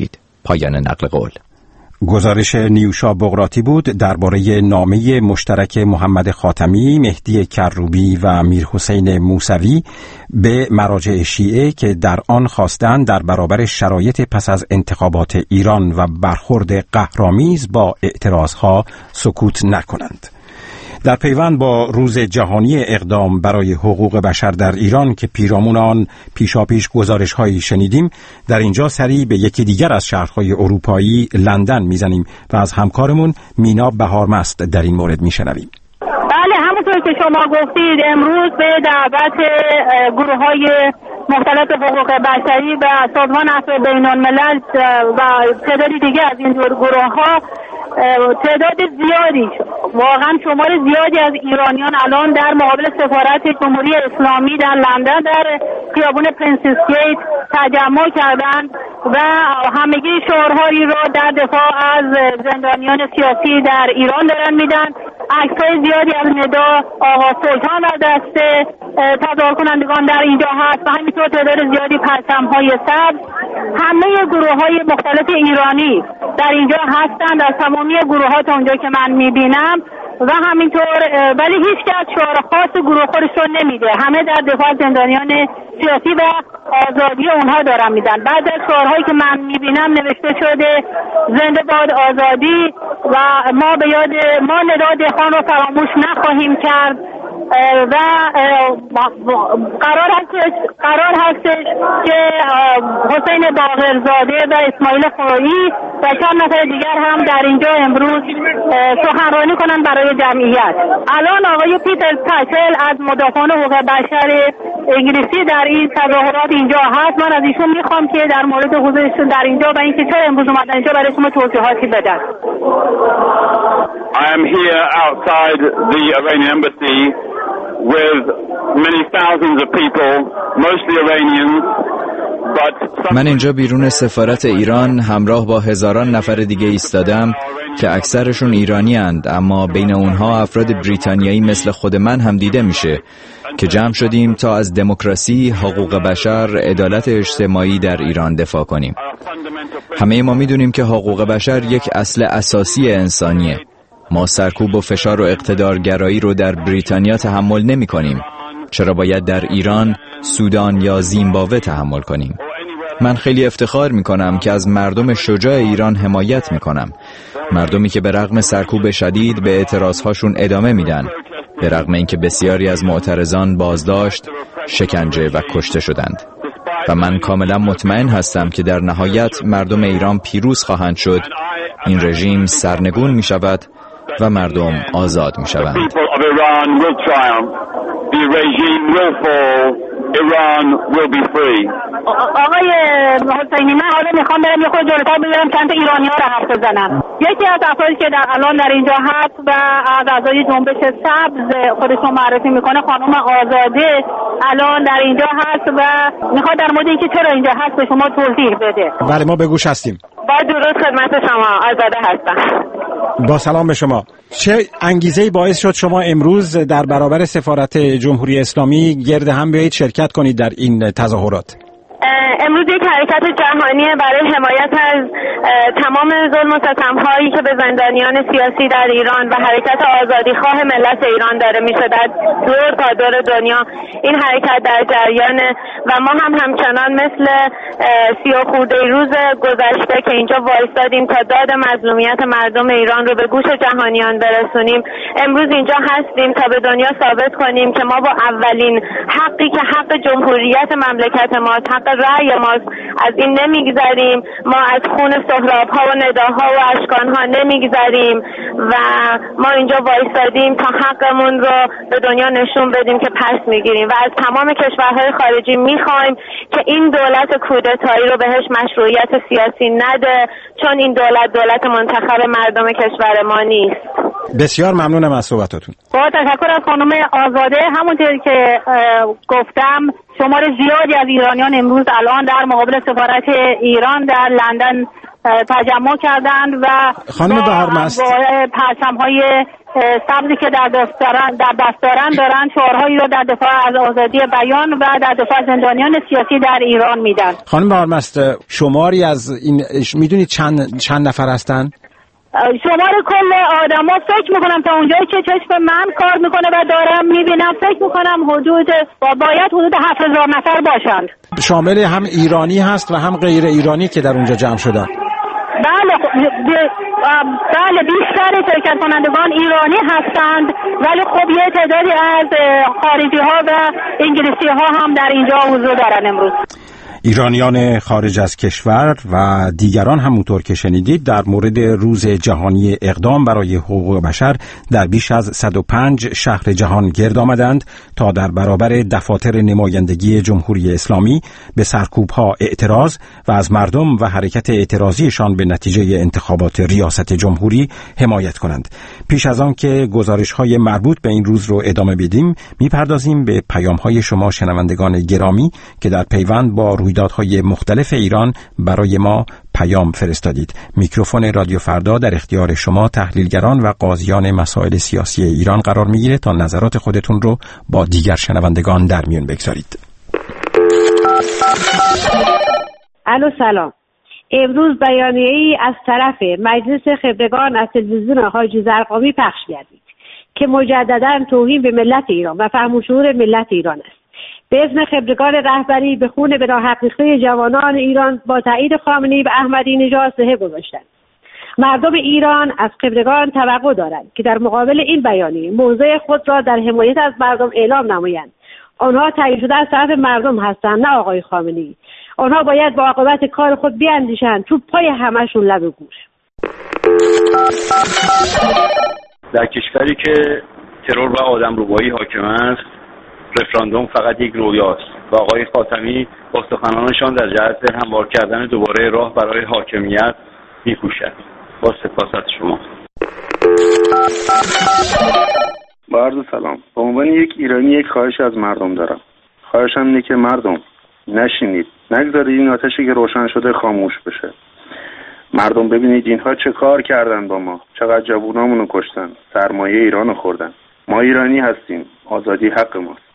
پایان نقل قول. گزارش نیوشا بغراتی بود درباره نامه مشترک محمد خاتمی، مهدی کروبی و میرحسین موسوی به مراجع شیعه که در آن خواستند در برابر شرایط پس از انتخابات ایران و برخورد قهرآمیز با اعتراضها سکوت نکنند. در پیوند با روز جهانی اقدام برای حقوق بشر در ایران که پیرامون آن پیشاپیش گزارش‌هایی شنیدیم، در اینجا سری به یکی دیگر از شهرهای اروپایی، لندن میزنیم و از همکارمون مینا بهارمست در این مورد میشنویم. بله، همونطور که شما گفتید امروز به دعوت گروه‌های مختلف حقوق بشری و سازمان عفو بین‌الملل و تعدادی دیگه از این گروه‌ها، تعداد زیادی، واقعا شمار زیادی از ایرانیان الان در مقابل سفارت جمهوری اسلامی در لندن در خیابون پرنسس گیت تجمع کردند و همگی شعارهایی را در دفاع از زندانیان سیاسی در ایران دارن میدن. عکس‌های زیادی از ندا آقا سلطان و دسته تظاهر کنندگان در اینجا هست و همینطور تعداد زیادی پرچم‌های سبز. همه گروه‌های مختلف ایرانی در اینجا هستند، از تمامی گروه‌ها تا اونجا که من می‌بینم، و همینطور ولی هیچ کس شعار خاص گروه خودش رو نمیده. همه در دفاع از سیاسی و آزادی اونها دارن میدن. بعد از شعارهایی که من میبینم نوشته شده زنده باد آزادی و ما به یاد ما ندا دهقان رو فراموش نخواهیم کرد و قرار هستش که حسین باقرزاده و اسماعیل خورایی و چند نفر دیگر هم در اینجا امروز سخنرانی کنن برای جمعیت. الان آقای پیتر پاتل از مدافعان حقوق بشر انگلیسی در این تظاهرات اینجا هست. من از ایشون میخوام که در مورد حضورشون در اینجا و اینکه چرا امروز اومدن اینجا برای شما توضیحاتی بدن. I am here outside the Iranian embassy with many thousands of people, mostly Iranians. من اینجا بیرون سفارت ایران همراه با هزاران نفر دیگه ایستادم که اکثرشون ایرانی اند، اما بین اونها افراد بریتانیایی مثل خود من هم دیده میشه که جمع شدیم تا از دموکراسی، حقوق بشر، عدالت اجتماعی در ایران دفاع کنیم. همه ما میدونیم که حقوق بشر یک اصل اساسی انسانیه. ما سرکوب و فشار و اقتدارگرایی رو در بریتانیا تحمل نمی کنیم. چرا باید در ایران، سودان یا زیمبابوه تحمل کنیم؟ من خیلی افتخار می کنم که از مردم شجاع ایران حمایت می کنم. مردمی که به رغم سرکوب شدید به اعتراضهاشون ادامه میدن، به رغم اینکه بسیاری از معترضان بازداشت، شکنجه و کشته شدند. و من کاملا مطمئن هستم که در نهایت مردم ایران پیروز خواهند شد، این رژیم سرنگون می شود و مردم آزاد می شوند. آقای حسینی، من حالا میخوام برم یه خود جلوتر بگیرم چند تا ایرانی ها رو حرف بزنم. یکی از افرادی که الان در اینجا هست و از اعضای جنبش سبز خودشون معرفی میکنه خانم آزاده الان در اینجا هست و میخواد در مورد اینکه چرا اینجا هست به شما توضیح بده. بله، ما به گوش هستیم. با درود خدمت شما، آزاده هستم. با سلام به شما. چه انگیزه‌ای باعث شد شما امروز در برابر سفارت جمهوری اسلامی گرد هم بیایید شرکت کنید در این تظاهرات؟ امروز یک حرکت جهانی برای حمایت از تمام ظلم و ستم‌هایی که به زندانیان سیاسی در ایران و حرکت آزادیخواه ملت ایران داره میشه در دور تا دور دنیا این حرکت در جریانه و ما هم همچنان مثل 30 خورده روز گذشته که اینجا وایستادیم تا داد مظلومیت مردم ایران رو به گوش جهانیان برسونیم، امروز اینجا هستیم تا به دنیا ثابت کنیم که ما با اولین حقی که حق جمهوریت مملکت ماست، حق رأی ماست، از این نمیگذریم. ما از خون سهراب‌ها و نداها و اشکانها نمیگذریم و ما اینجا وایستادیم تا حقمون رو به دنیا نشون بدیم که پس میگیریم و از تمام کشورهای خارجی میخوایم که این دولت کودتایی رو بهش مشروعیت سیاسی نده، چون این دولت منتخب مردم کشور ما نیست. بسیار ممنونم از صحبتاتون. با تشکر از خانم آزاده. همونطور که گفتم شمار زیادی از ایرانیان امروز الان در مقابل سفارت ایران در لندن تجمع کردند و خانم بهارمست پرچم‌های سبزی که در دست دارن شعارهایی رو در دفاع از آزادی بیان و در دفاع از زندانیان سیاسی در ایران میدن. خانم بهارمست، شماری از این میدونید چند نفر هستن؟ شمار کل آدما فکر میکنم تا اونجایی که چشم من کار میکنه و دارم میبینم فکر میکنم باید حدود 7000 نفر باشند. شامل هم ایرانی هست و هم غیر ایرانی که در اونجا جمع شدن. بله بیشتر شرکت کنندگان ایرانی هستند، ولی خب یه تعدادی از خارجی ها و انگلیسی ها هم در اینجا حضور دارن امروز. ایرانیان خارج از کشور و دیگران همونطور که شنیدید در مورد روز جهانی اقدام برای حقوق بشر در بیش از 105 شهر جهان گرد آمدند تا در برابر دفاتر نمایندگی جمهوری اسلامی به سرکوب‌ها اعتراض و از مردم و حرکت اعتراضیشان به نتیجه انتخابات ریاست جمهوری حمایت کنند. پیش از آن که گزارش‌های مربوط به این روز رو ادامه بدیم، می‌پردازیم به پیام‌های شما شنوندگان گرامی که در پیوند با رویدادهای مختلف ایران برای ما پیام فرستادید. میکروفون رادیو فردا در اختیار شما تحلیلگران و قاضیان مسائل سیاسی ایران قرار میگیره تا نظرات خودتون رو با دیگر شنوندگان در میون بگذارید. الو سلام. امروز بیانیه‌ای از طرف مجلس خبرگان از تلویزیون حاجی زرقامی پخش گردید که مجددا توهین به ملت ایران و فهم و شعور ملت ایران است. به اسم خبرگان رهبری به خون بناحق ریخته جوانان ایران با تایید خامنه‌ای و احمدی نژاد صحه گذاشتند. مردم ایران از خبرگان توقع دارند که در مقابل این بیانیه موضع خود را در حمایت از مردم اعلام نمایند. آنها تعیین شده از طرف مردم هستند، نه آقای خامنه‌ای. آنها باید با عاقبت کار خود بیاندیشند، تو پای همشون لب گور. در کشوری که ترور و آدمربایی حاکم است، رفراندوم فقط یک رویاست و آقای خاتمی با سخنانشان در جهت هموار کردن دوباره راه برای حاکمیت می‌کوشد. با سپاس از شما. با عرض سلام. به عنوان یک ایرانی یک خواهش از مردم دارم. خواهشم اینه که مردم نشینید، نگذارید این آتشی که روشن شده خاموش بشه. مردم ببینید اینها چه کار کردن با ما، چقدر جوونامونو کشتن، سرمایه ایرانو خوردن. ما ایرانی هستیم، آزادی حق ماست.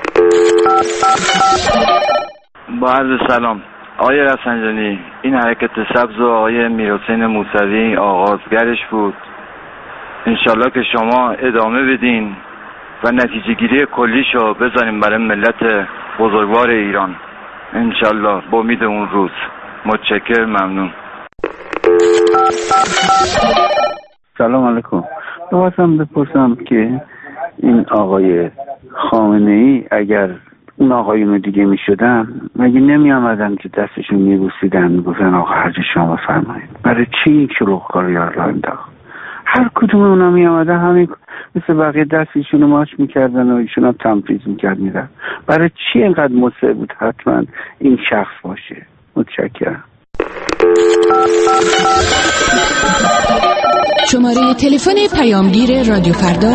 با عرض سلام. آقای رفسنجانی، این حرکت سبز و آقای میرحسین موسوی آغازگرش بود. انشالله که شما ادامه بدین و نتیجه گیری کلیشو بذاریم برای ملت بزرگوار ایران. انشالله با امید اون روز. متشکر، ممنون. سلام علیکم. دوستم بپرسم که این آقای خامنه‌ای اگر اون آقایونو دیگه می شدن مگه نمی آمدن که دستشون می بوسیدن می گفتن آقا هرچه شما بفرمایید؟ برای چی این شلوغ‌کار رو یار انداخت؟ هر کدوم اونا می آمدن همین مثل بقیه دستشون رو ماچ می کردن و ایشون هم تنفیذ می کرد میدن. برای چی اینقدر مصر بود حتما این شخص باشه؟ متشکرم. شماره تلفن پیامگیر رادیو فردا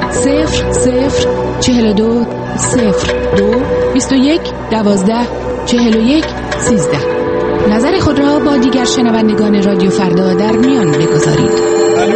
0042 02 21 12 41 13. نظر خود را با دیگر شنوندگان رادیو فردا در میان بگذارید.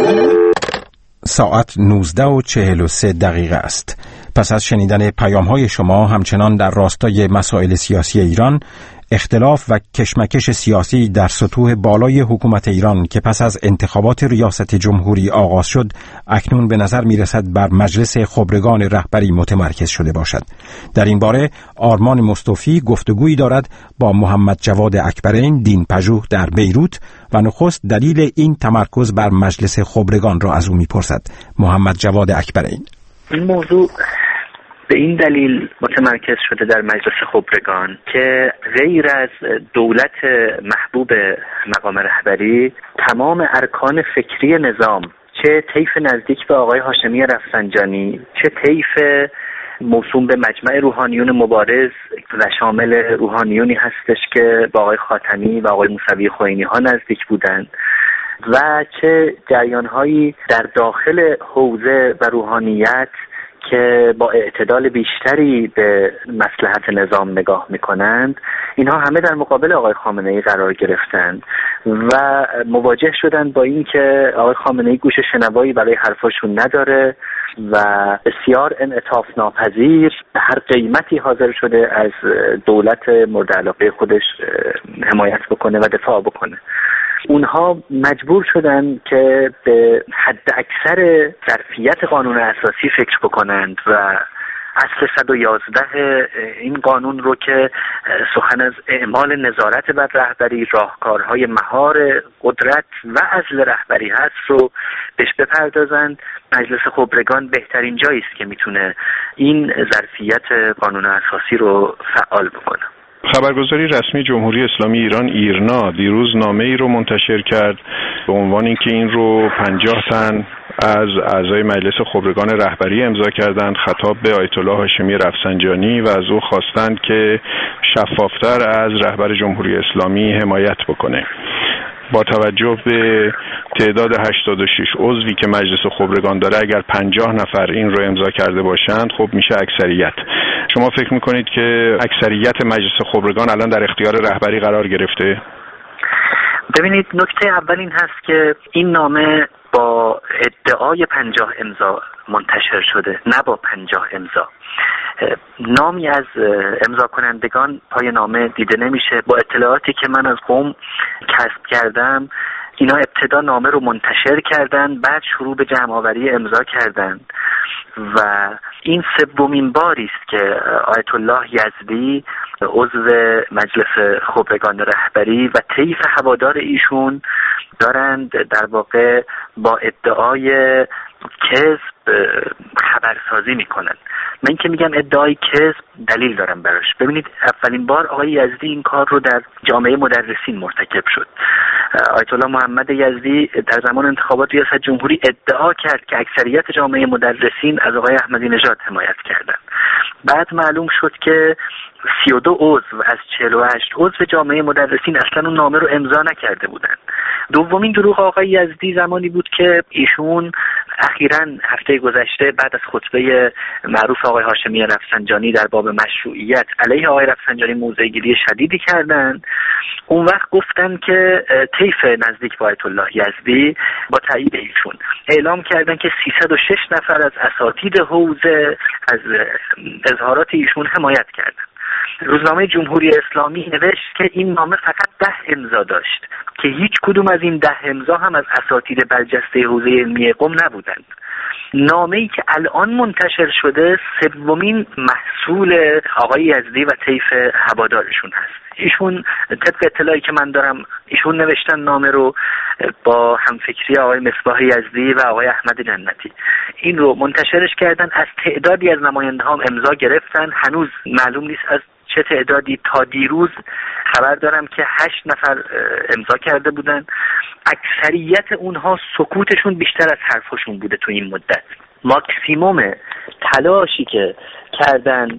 ساعت 19:43 است. پس از شنیدن پیام‌های شما همچنان در راستای مسائل سیاسی ایران، اختلاف و کشمکش سیاسی در سطوح بالای حکومت ایران که پس از انتخابات ریاست جمهوری آغاز شد، اکنون به نظر می‌رسد بر مجلس خبرگان رهبری متمرکز شده باشد. در این باره آرمان مصطفی گفتگویی دارد با محمد جواد اکبرین دین پژوه در بیروت و نخست دلیل این تمرکز بر مجلس خبرگان را از او می‌پرسد. محمد جواد اکبرین: این موضوع به این دلیل متمرکز شده در مجلس خبرگان که غیر از دولت محبوب مقام رهبری، تمام ارکان فکری نظام، چه طیف نزدیک به آقای هاشمی رفسنجانی، چه طیف موسوم به مجمع روحانیون مبارز و شامل روحانیونی هستش که با آقای خاتمی و آقای موسوی خوئینی ها نزدیک بودند، و چه جریان‌هایی در داخل حوزه و روحانیت که با اعتدال بیشتری به مصلحت نظام نگاه میکنند، اینها همه در مقابل آقای خامنه‌ای قرار گرفتند و مواجه شدن با این که آقای خامنه‌ای گوش شنوایی برای حرفاشون نداره و بسیار انعطاف ناپذیر به هر قیمتی حاضر شده از دولت مورد علاقه خودش حمایت بکنه و دفاع بکنه. اونها مجبور شدن که به حد اکثر ظرفیت قانون اساسی فکر بکنند و اصل 111 این قانون رو که سخن از اعمال نظارت بر رهبری، راهکارهای مهار قدرت و عزل رهبری هست رو بهش بپردازند. مجلس خبرگان بهترین جایی است که میتونه این ظرفیت قانون اساسی رو فعال بکنه. خبرگزاری رسمی جمهوری اسلامی ایران ایرنا دیروز نامه‌ای رو منتشر کرد به عنوان اینکه این رو 50 تن از اعضای مجلس خبرگان رهبری امضا کردند، خطاب به آیت الله هاشمی رفسنجانی و از او خواستند که شفافتر از رهبر جمهوری اسلامی حمایت بکنه. با توجه به تعداد 86 عضوی که مجلس خبرگان داره، اگر 50 نفر این رو امضا کرده باشند خب میشه اکثریت. شما فکر میکنید که اکثریت مجلس خبرگان الان در اختیار رهبری قرار گرفته؟ ببینید، نکته اول این هست که این نامه با ادعای 50 امضا منتشر شده، نه با 50 امضا. نامی از امضا کنندگان پای نامه دیده نمیشه. با اطلاعاتی که من از قم کسب کردم، اینا ابتدا نامه رو منتشر کردن، بعد شروع به جمع آوری امضا کردن و این سومین باری است که آیت الله یزدی عضو مجلس خبرگان رهبری و طیف هوادار ایشون دارند در واقع با ادعای کذب خبرسازی میکنن. من که میگم ادعای کذب دلیل دارم براش. ببینید، اولین بار آقای یزدی این کار رو در جامعه مدرسین مرتکب شد. آیت الله محمد یزدی در زمان انتخابات ریاست جمهوری ادعا کرد که اکثریت جامعه مدرسین از آقای احمدی نژاد حمایت کردند. بعد معلوم شد که 32 عضو از 48 عضو جامعه مدرسین اصلا اون نامه رو امضا نکرده بودند. دومین دروغ آقای یزدی زمانی بود که ایشون اخیراً هفته گذشته بعد از خطبه معروف آقای هاشمی رفسنجانی در باب مشروعیت علیه آقای رفسنجانی موضع‌گیری شدیدی کردند. اون وقت گفتن که طیف نزدیک با آیت الله یزدی با تایید ایشون اعلام کردن که 306 نفر از اساتید حوزه از اظهارات ایشون حمایت کردند. روزنامه جمهوری اسلامی نوشت که این نامه فقط 10 امضا داشت که هیچ کدوم از این 10 امضا هم از اساتید برجسته حوزه علمی قم نبودند. نامه‌ای که الان منتشر شده سومین محصول آقای یزدی و طیف هوادارشون هست. ایشون طبق اطلاعی که من دارم ایشون نوشتن نامه رو با همفکری آقای مصباح یزدی و آقای احمد جنتی، این رو منتشرش کردن. از تعدادی از نماینده‌ها امضا گرفتن. هنوز معلوم نیست از چه تعدادی. تا دیروز خبر دارم که 8 نفر امضا کرده بودن. اکثریت اونها سکوتشون بیشتر از حرفشون بوده تو این مدت. ماکسیموم تلاشی که کردند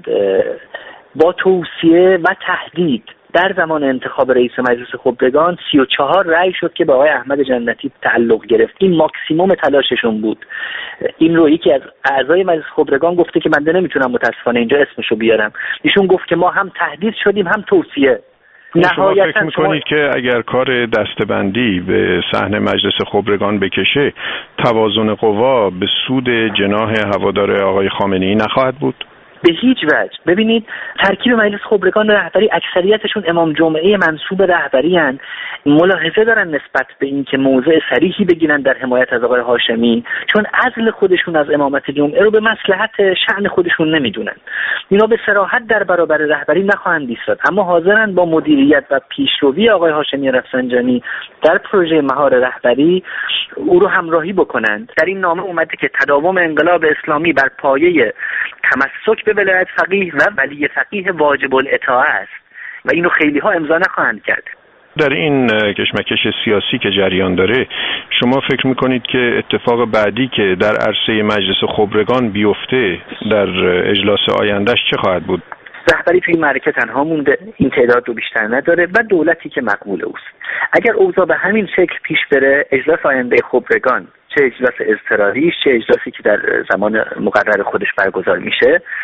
با توصیه و تهدید در زمان انتخاب رئیس مجلس خبرگان 34 رأی شد که به آقای احمد جنتی تعلق گرفت. این ماکسیموم تلاششون بود. این رو یکی از اعضای مجلس خبرگان گفته که من نمیتونم متاسفانه اینجا اسمشو بیارم. ایشون گفت که ما هم تهدید شدیم هم توصیه. شما فکر میکنید که اگر کار دستبندی به صحن مجلس خبرگان بکشه توازن قوا به سود جناح هوادار آقای خامنه‌ای نخواهد بود؟ به هیچ وجه. ببینید، ترکیب مجلس خبرگان رهبری اکثریتشون امام جمعه منسوب رهبری هستند. ملاحظه دارن نسبت به این که موضع صریحی بگیرن در حمایت از آقای هاشمی، چون عزل خودشون از امامت جمعه رو به مصلحت شأن خودشون نمیدونن. اینا به صراحت در برابر رهبری نخواهند ایستاد، اما حاضرن با مدیریت و پیشروی آقای هاشمی رفسنجانی در پروژه مهار رهبری او رو همراهی بکنند. در این نامه اومده که تداوم انقلاب اسلامی بر پایه تمسک به ولایت فقیه و ولی فقیه واجب الاطاعه است و اینو خیلی ها امضا نخواهند کرد. در این کشمکش سیاسی که جریان داره، شما فکر میکنید که اتفاق بعدی که در عرصه مجلس خبرگان بیفته در اجلاس آیندهش چه خواهد بود؟ رهبری توی معرکه تنها مونده، این تعداد رو بیشتر نداره و دولتی که مقبول اوست. اگر اوضاع به همین شکل پیش بره، اجلاس آینده خبرگان، چه اجلاس اضطراریش چه اجلاسی که در زمان مقرر خودش برگزار میشه،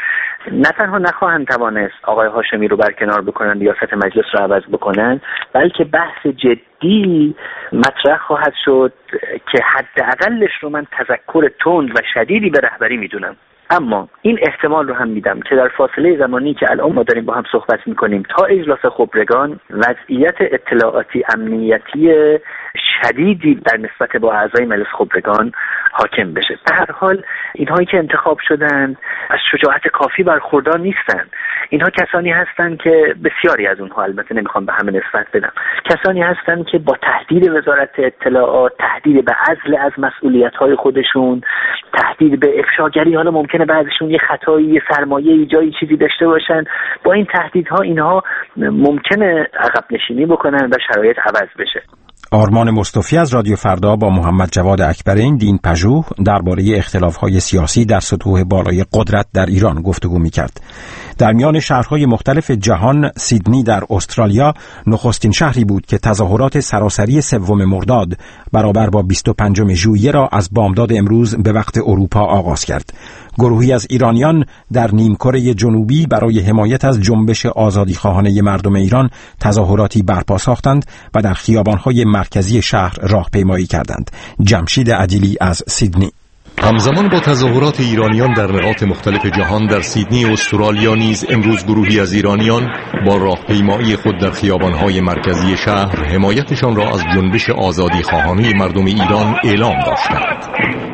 نه تنها نخواهند توانست آقای هاشمی رو برکنار بکنن، ریاست مجلس رو عوض بکنن، بلکه بحث جدی مطرح خواهد شد که حداقلش رو من تذکر تند و شدیدی به رهبری میدونم. اما این احتمال رو هم میدم که در فاصله زمانی که الان ما داریم با هم صحبت میکنیم تا اجلاس خبرگان وضعیت اطلاعاتی امنیتی شدیدی در نسبت با اعضای مجلس خبرگان حاکم بشه. به هر حال اینهایی که انتخاب شدن از شجاعت کافی برخوردار نیستن. اینها کسانی هستند که بسیاری از اونها، البته نمیخوام به همه نسبت بدم، کسانی هستند که با تهدید وزارت اطلاعات، تهدید به عزل از مسئولیت‌های خودشون، تهدید به افشاگری، حالا ممکنه بعضیشون یه خطایی، یه سرمایه جایی چیزی داشته باشن، با این تهدیدها اینها ممکنه عقب نشینی بکنن و شرایط عوض بشه. آرمان مصطفی از رادیو فردا با محمد جواد اکبرین دین پژوه درباره اختلاف‌های سیاسی در سطوح بالای قدرت در ایران گفتگو می‌کرد. در میان شهرهای مختلف جهان، سیدنی در استرالیا نخستین شهری بود که تظاهرات سراسری 3 مرداد برابر با 25 ژوئیه را از بامداد امروز به وقت اروپا آغاز کرد. گروهی از ایرانیان در نیمکره جنوبی برای حمایت از جنبش آزادیخواهانه مردم ایران تظاهراتی برپا ساختند و در خیابان‌های مرکزی شهر راهپیمایی کردند. جمشید عدیلی از سیدنی. همزمان با تظاهرات ایرانیان در نقاط مختلف جهان، در سیدنی استرالیا نیز امروز گروهی از ایرانیان با راهپیمایی خود در خیابان‌های مرکزی شهر حمایتشان را از جنبش آزادیخواهانه مردم ایران اعلام داشتند.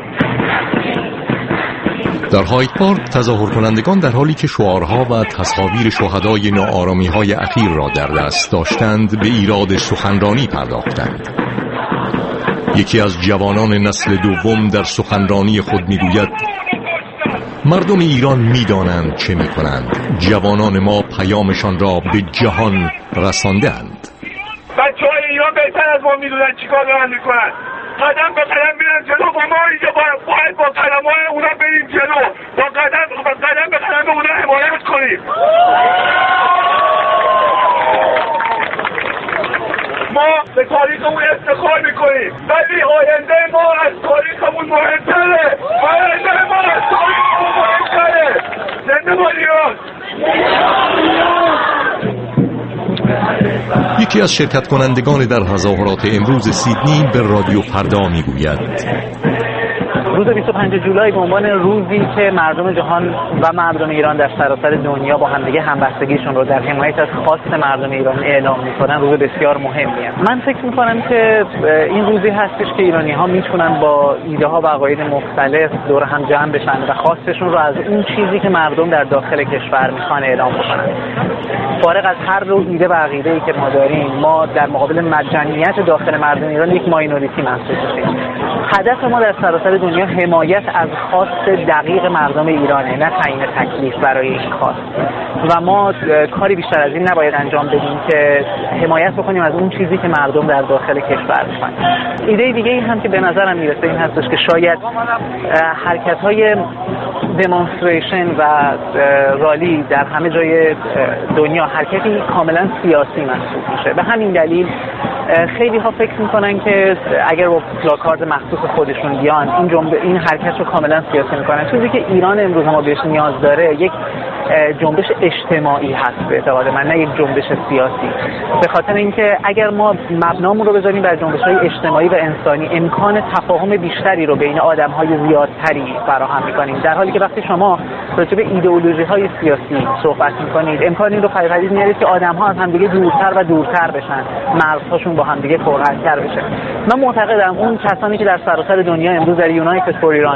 در هاید پارک تظاهر کنندگان در حالی که شعارها و تصاویر شهدای ناآرامی‌های اخیر را در دست داشتند به ایراد سخنرانی پرداختند. یکی از جوانان نسل دوم در سخنرانی خود میگوید مردم ایران میدانند چه میکنند. جوانان ما پیامشان را به جهان رساندند. بچه‌های ایران بهتر از ما میدونن چیکار دارن میکنن. قدم به قدم میرن جلو و ما اینجا باید با قدم‌های اونا بریم جلو. با قدم به قدم اونا حمایت کنیم. ما به تاریخمون افتخار میکنیم، ولی آینده ما از تاریخمون مهمتره. آینده ما از تاریخمون مهمتره. زنده باد ایران. یکی از شرکت کنندگان در تظاهرات امروز سیدنی به رادیو فردا میگوید روز 25 جولای به عنوان روزی که مردم جهان و مردم ایران در سراسر دنیا با همدیگه همبستگیشون رو در حمایت از خواست مردم ایران اعلام میکنن، روز بسیار مهمیه. من فکر میکنم که این روزی هستش که ایرانی‌ها میتونن با ایده‌ها و عقاید مختلف دور هم جمع بشن و خواستشون رو از اون چیزی که مردم در داخل کشور میخوان اعلام بکنن. فارغ از هر نوع ایده و عقیده‌ای که ما داریم، ما در مقابل مجانیت داخل مردم ایران یک ماینوریتی محسوب میشیم. هدف ما در سراسر دنیا حمایت از خواست دقیق مردم ایرانه، نه تعیین تکلیف برای این خواست. و ما کاری بیشتر از این نباید انجام بدیم که حمایت بکنیم از اون چیزی که مردم در داخل کشور میخوان. ایده دیگه ای هم که به نظرم میرسه این هستش که شاید حرکت‌های دمونستریشن و رالی در همه جای دنیا حرکتی کاملا سیاسی محسوب میشه. به همین دلیل خیلی ها فکر میکنن که اگر با پلاکارد مخصوص خودشون بیان این حرکت رو کاملا سیاسی میکنن. چیزی که ایران امروز ما بهش نیاز داره یک جنبش اجتماعی هست به اعتقاد من، نه یک جنبش سیاسی. به خاطر اینکه اگر ما مبنامون رو بذاریم بر جنبش‌های اجتماعی و انسانی، امکان تفاهم بیشتری رو بین آدم‌های زیادتری فراهم می‌کنیم، در حالی که وقتی شما راجع به ایدئولوژی‌های سیاسی صحبت می‌کنید، امکان این رو پدید میارید که آدم‌ها از همدیگه دورتر و دورتر بشن، مرزهاشون با همدیگه پرحرکتر بشه. من معتقدم اون کسانی که در سراسر دنیا امروز در یونایتد فور ایران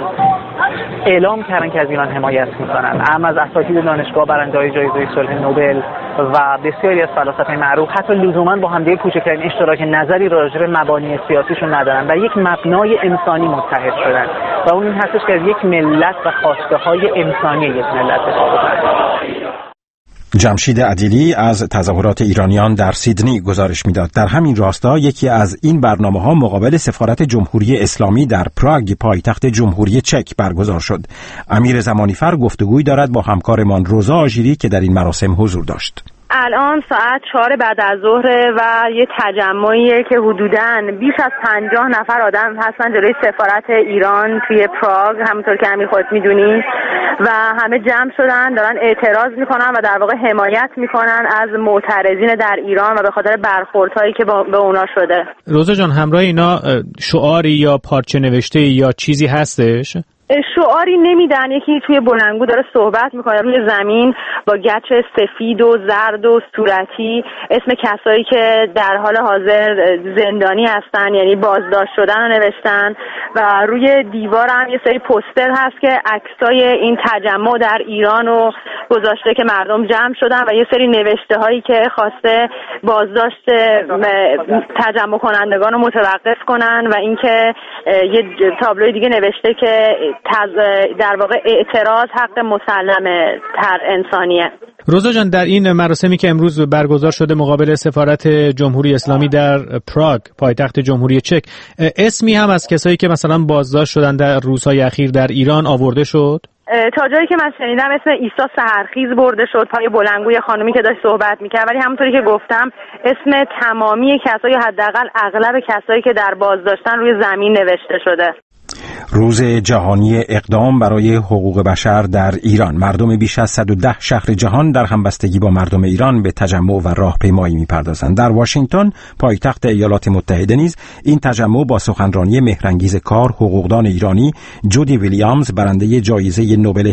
اعلام کردن که از ایران حمایت می‌کنن، اما از اساتید دانشگاه برنده‌های جایزه صلح نوبل و بسیاری از فلاسفه معروف حتی لزوما با همدیگه کوچکترین اشتراک نظری راجع به مبانی سیاسیشون ندارن و یک مبنای انسانی متحد شدن و اون این هستش که از یک ملت و خواسته‌های انسانی یک ملت دفاع کنن. جمشید عدیلی از تظاهرات ایرانیان در سیدنی گزارش میداد. در همین راستا یکی از این برنامه‌ها مقابل سفارت جمهوری اسلامی در پراگ پایتخت جمهوری چک برگزار شد. امیر زمانیفر گفتگویی دارد با همکارمان روزا آژیری که در این مراسم حضور داشت. الان ساعت 4 بعد از ظهر و یه تجمعیه که حدوداً بیش از 50 نفر آدم هستن جلوی سفارت ایران توی پراگ، همونطور که همین خودت میدونی، و همه جمع شدن دارن اعتراض میکنن و در واقع حمایت میکنن از معترضین در ایران و به خاطر برخوردهایی که به اونا شده. روزا جان، همراه اینا شعاری یا پارچه نوشته یا چیزی هستش؟ شعاری نمیدن، یکی توی بلندگو داره صحبت میکنه روی زمین با گچ سفید و زرد و صورتی اسم کسایی که در حال حاضر زندانی هستن، یعنی بازداشت شدن رو نوشتن و روی دیوار هم یه سری پوستر هست که عکسای این تجمع در ایران رو گذاشته که مردم جمع شدن و یه سری نوشته هایی که خواسته بازداشت تجمع کنندگان رو متوقف کنن و اینکه یه تابلوی دیگه نوشته که در واقع اعتراض حق مسلم تر انسانیه. روزا جان، در این مراسمی که امروز برگزار شده مقابل سفارت جمهوری اسلامی در پراگ، پایتخت جمهوری چک، اسمی هم از کسایی که مثلا بازداشت شدن در روزهای اخیر در ایران آورده شد؟ تا جایی که من شنیدم اسم عیسی سحرخیز برده شد پای بلندگوی خانومی که داشت صحبت میکرد، ولی همونطوری که گفتم اسم تمامی کسایی، حداقل اغلب کسایی که در بازداشتن روی زمین نوشته شده. روز جهانی اقدام برای حقوق بشر در ایران. مردم بیش از 110 شهر جهان در همبستگی با مردم ایران به تجمع و راهپیمایی می‌پردازند. در واشنگتن، پایتخت ایالات متحده، نیز این تجمع با سخنرانی مهرانگیز کار حقوقدان ایرانی جودی ویلیامز برنده جایزه نوبل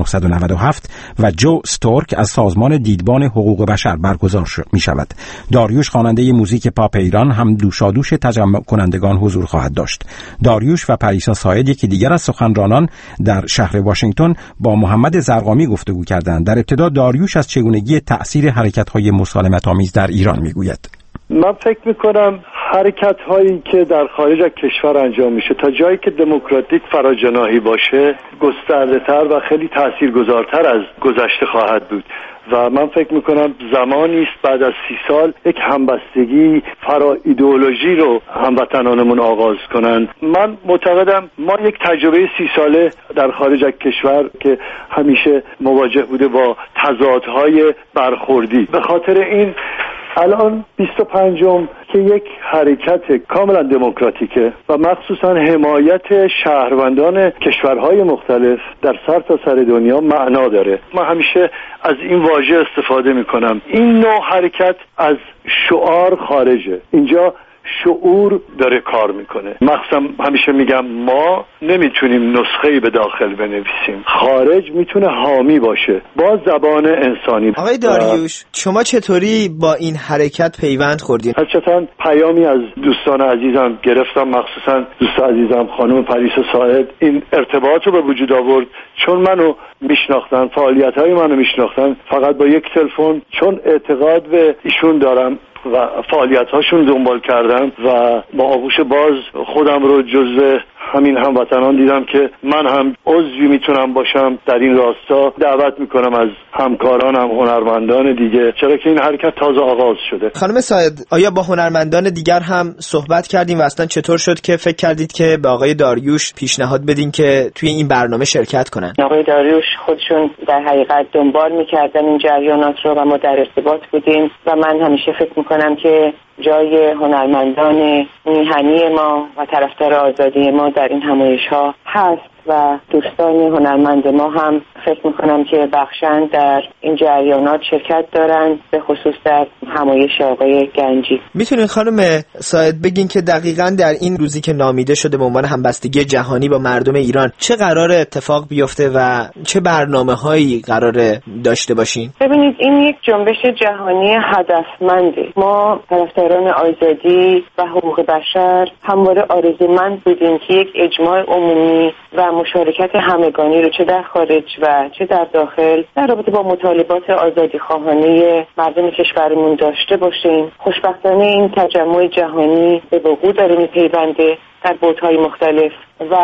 1997 و جو استورک از سازمان دیدبان حقوق بشر برگزار می‌شود. داریوش خواننده موزیک پاپ ایران هم دوشادوش تجمع کنندگان حضور خواهد داشت. داریوش و پریسا ساید، یکی دیگر از سخنرانان در شهر واشنگتن، با محمد زرقامی گفتگو کردند. در ابتدا داریوش از چگونگی تأثیر حرکت‌های مسالمت‌آمیز در ایران میگوید. من فکر میکنم حرکت هایی که در خارج از کشور انجام میشه تا جایی که دموکراتیک فراجناحی باشه گسترده تر و خیلی تاثیرگذارتر از گذشته خواهد بود و من فکر میکنم زمانی است بعد از 30 سال یک همبستگی فرا ایدئولوژی رو هموطنانمون آغاز کنن. من معتقدم ما یک تجربه 30 ساله در خارج از کشور که همیشه مواجه بوده با تضادهای برخوردی، به خاطر این الان 25م که یک حرکت کاملا دموکراتیکه و مخصوصا حمایت شهروندان کشورهای مختلف در سرتاسر دنیا معنا داره. من همیشه از این واژه استفاده میکنم. این نوع حرکت از شعار خارجه، اینجا شعور داره کار میکنه. مخصوصا همیشه میگم ما نمیتونیم نسخه‌ای به داخل بنویسیم، خارج میتونه حامی باشه با زبان انسانی. آقای داریوش، شما چطوری با این حرکت پیوند خوردید؟ حقیقتاً پیامی از دوستان عزیزم گرفتم، مخصوصا دوست عزیزم خانم پریسا ساعد این ارتباط رو به وجود آورد، چون منو میشناختن، فعالیت‌های منو میشناختن، فقط با یک تلفن، چون اعتقاد به ایشون دارم و فعالیت‌هاشون دنبال کردم و با آغوش باز خودم رو جزو همین هموطنان دیدم که من هم عضوی میتونم باشم در این راستا. دعوت میکنم از همکارانم، هنرمندان دیگه، چرا که این حرکت تازه آغاز شده. خانم ساعد، آیا با هنرمندان دیگر هم صحبت کردیم و اصلا چطور شد که فکر کردید که به آقای داریوش پیشنهاد بدین که توی این برنامه شرکت کنن؟ آقای داریوش خودشون در حقیقت دنبال میکردن این جریانات رو و ما در ارتباط بودیم و من همیشه فکر میکنم که جای هنرمندان میهنی ما و طرفدار آزادی ما در این همایش‌ها هست و دوستان هنرمند ما هم فکر میکنم که بخشند در این جریانات شرکت دارن، به خصوص در همایش آقای گنجی. میتونین خانم ساعد بگین که دقیقاً در این روزی که نامیده شده به عنوان همبستگی جهانی با مردم ایران چه قرار اتفاق بیفته و چه برنامه‌هایی قرار داشته باشین؟ ببینید، این یک جنبش جهانی هدفمنده. ما طرفداران آزادی و حقوق بشر همواره آرزومند بودیم که یک اجماع عمومی و مشارکت همگانی رو چه در خارج و چه در داخل در رابطه با مطالبات آزادی خواهانه مردم کشورمون داشته باشیم. خوشبختانه این تجمع جهانی به وقوع داره میپیونده در بعدهای مختلف و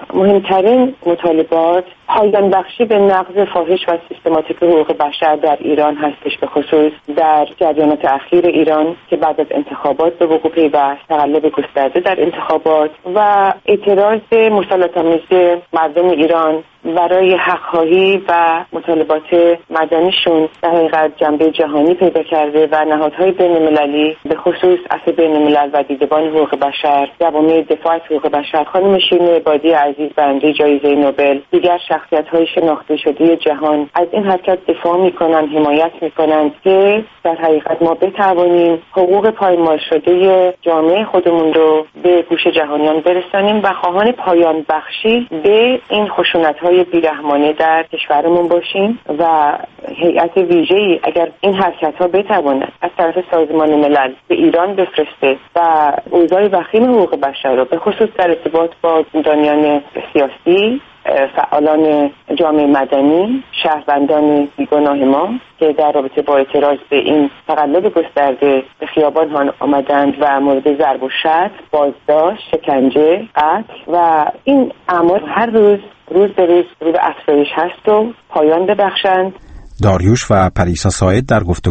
مهمترین مطالبات پایان بخشی به نقض فاحش و سیستماتیک حقوق بشر در ایران هستش، به خصوص در جریانات اخیر ایران که بعد از انتخابات به وقوع پیوست، تقلب گسترده در انتخابات و اعتراض مسلط‌آمیز مردم ایران برای حق‌خواهی و مطالبات مدنیشون در حقیقت جنبه جهانی پیدا کرده و نهادهای بین‌المللی به خصوص عفو بین‌الملل و دیدبان حقوق بشر، جوامع دفاع از حقوق بشر، خانم شیرین عبادی عزیز برنده جایزه نوبل، دیگر شخصیت‌های شناخته شده جهان از این حرکت دفاع می‌کنند، حمایت می‌کنند که در حقیقت ما بتوانیم حقوق پایمال شده جامعه خودمون رو به گوش جهانیان برسانیم و خواهان پایان بخشی به این خشونت‌های بیرحمانه در کشورمون باشیم و هیئت ویژه‌ای اگر این حرکت‌ها بتواند از طرف سازمان ملل به ایران بفرسته و اوضاع وخیم حقوق بشر رو به خصوص در ارتباط با زندانیان سیاسی، فعالان جامعه مدنی، شهروندان بیگناه ما که در رابطه با اعتراض به این تقلب گسترده به خیابان آمدند و مورد ضرب و شتم، بازداشت، شکنجه، قتل و این اعمال هر روز به روز رو به افزایش هست و پایان ببخشند. داریوش و پریسا ساید در گفتگو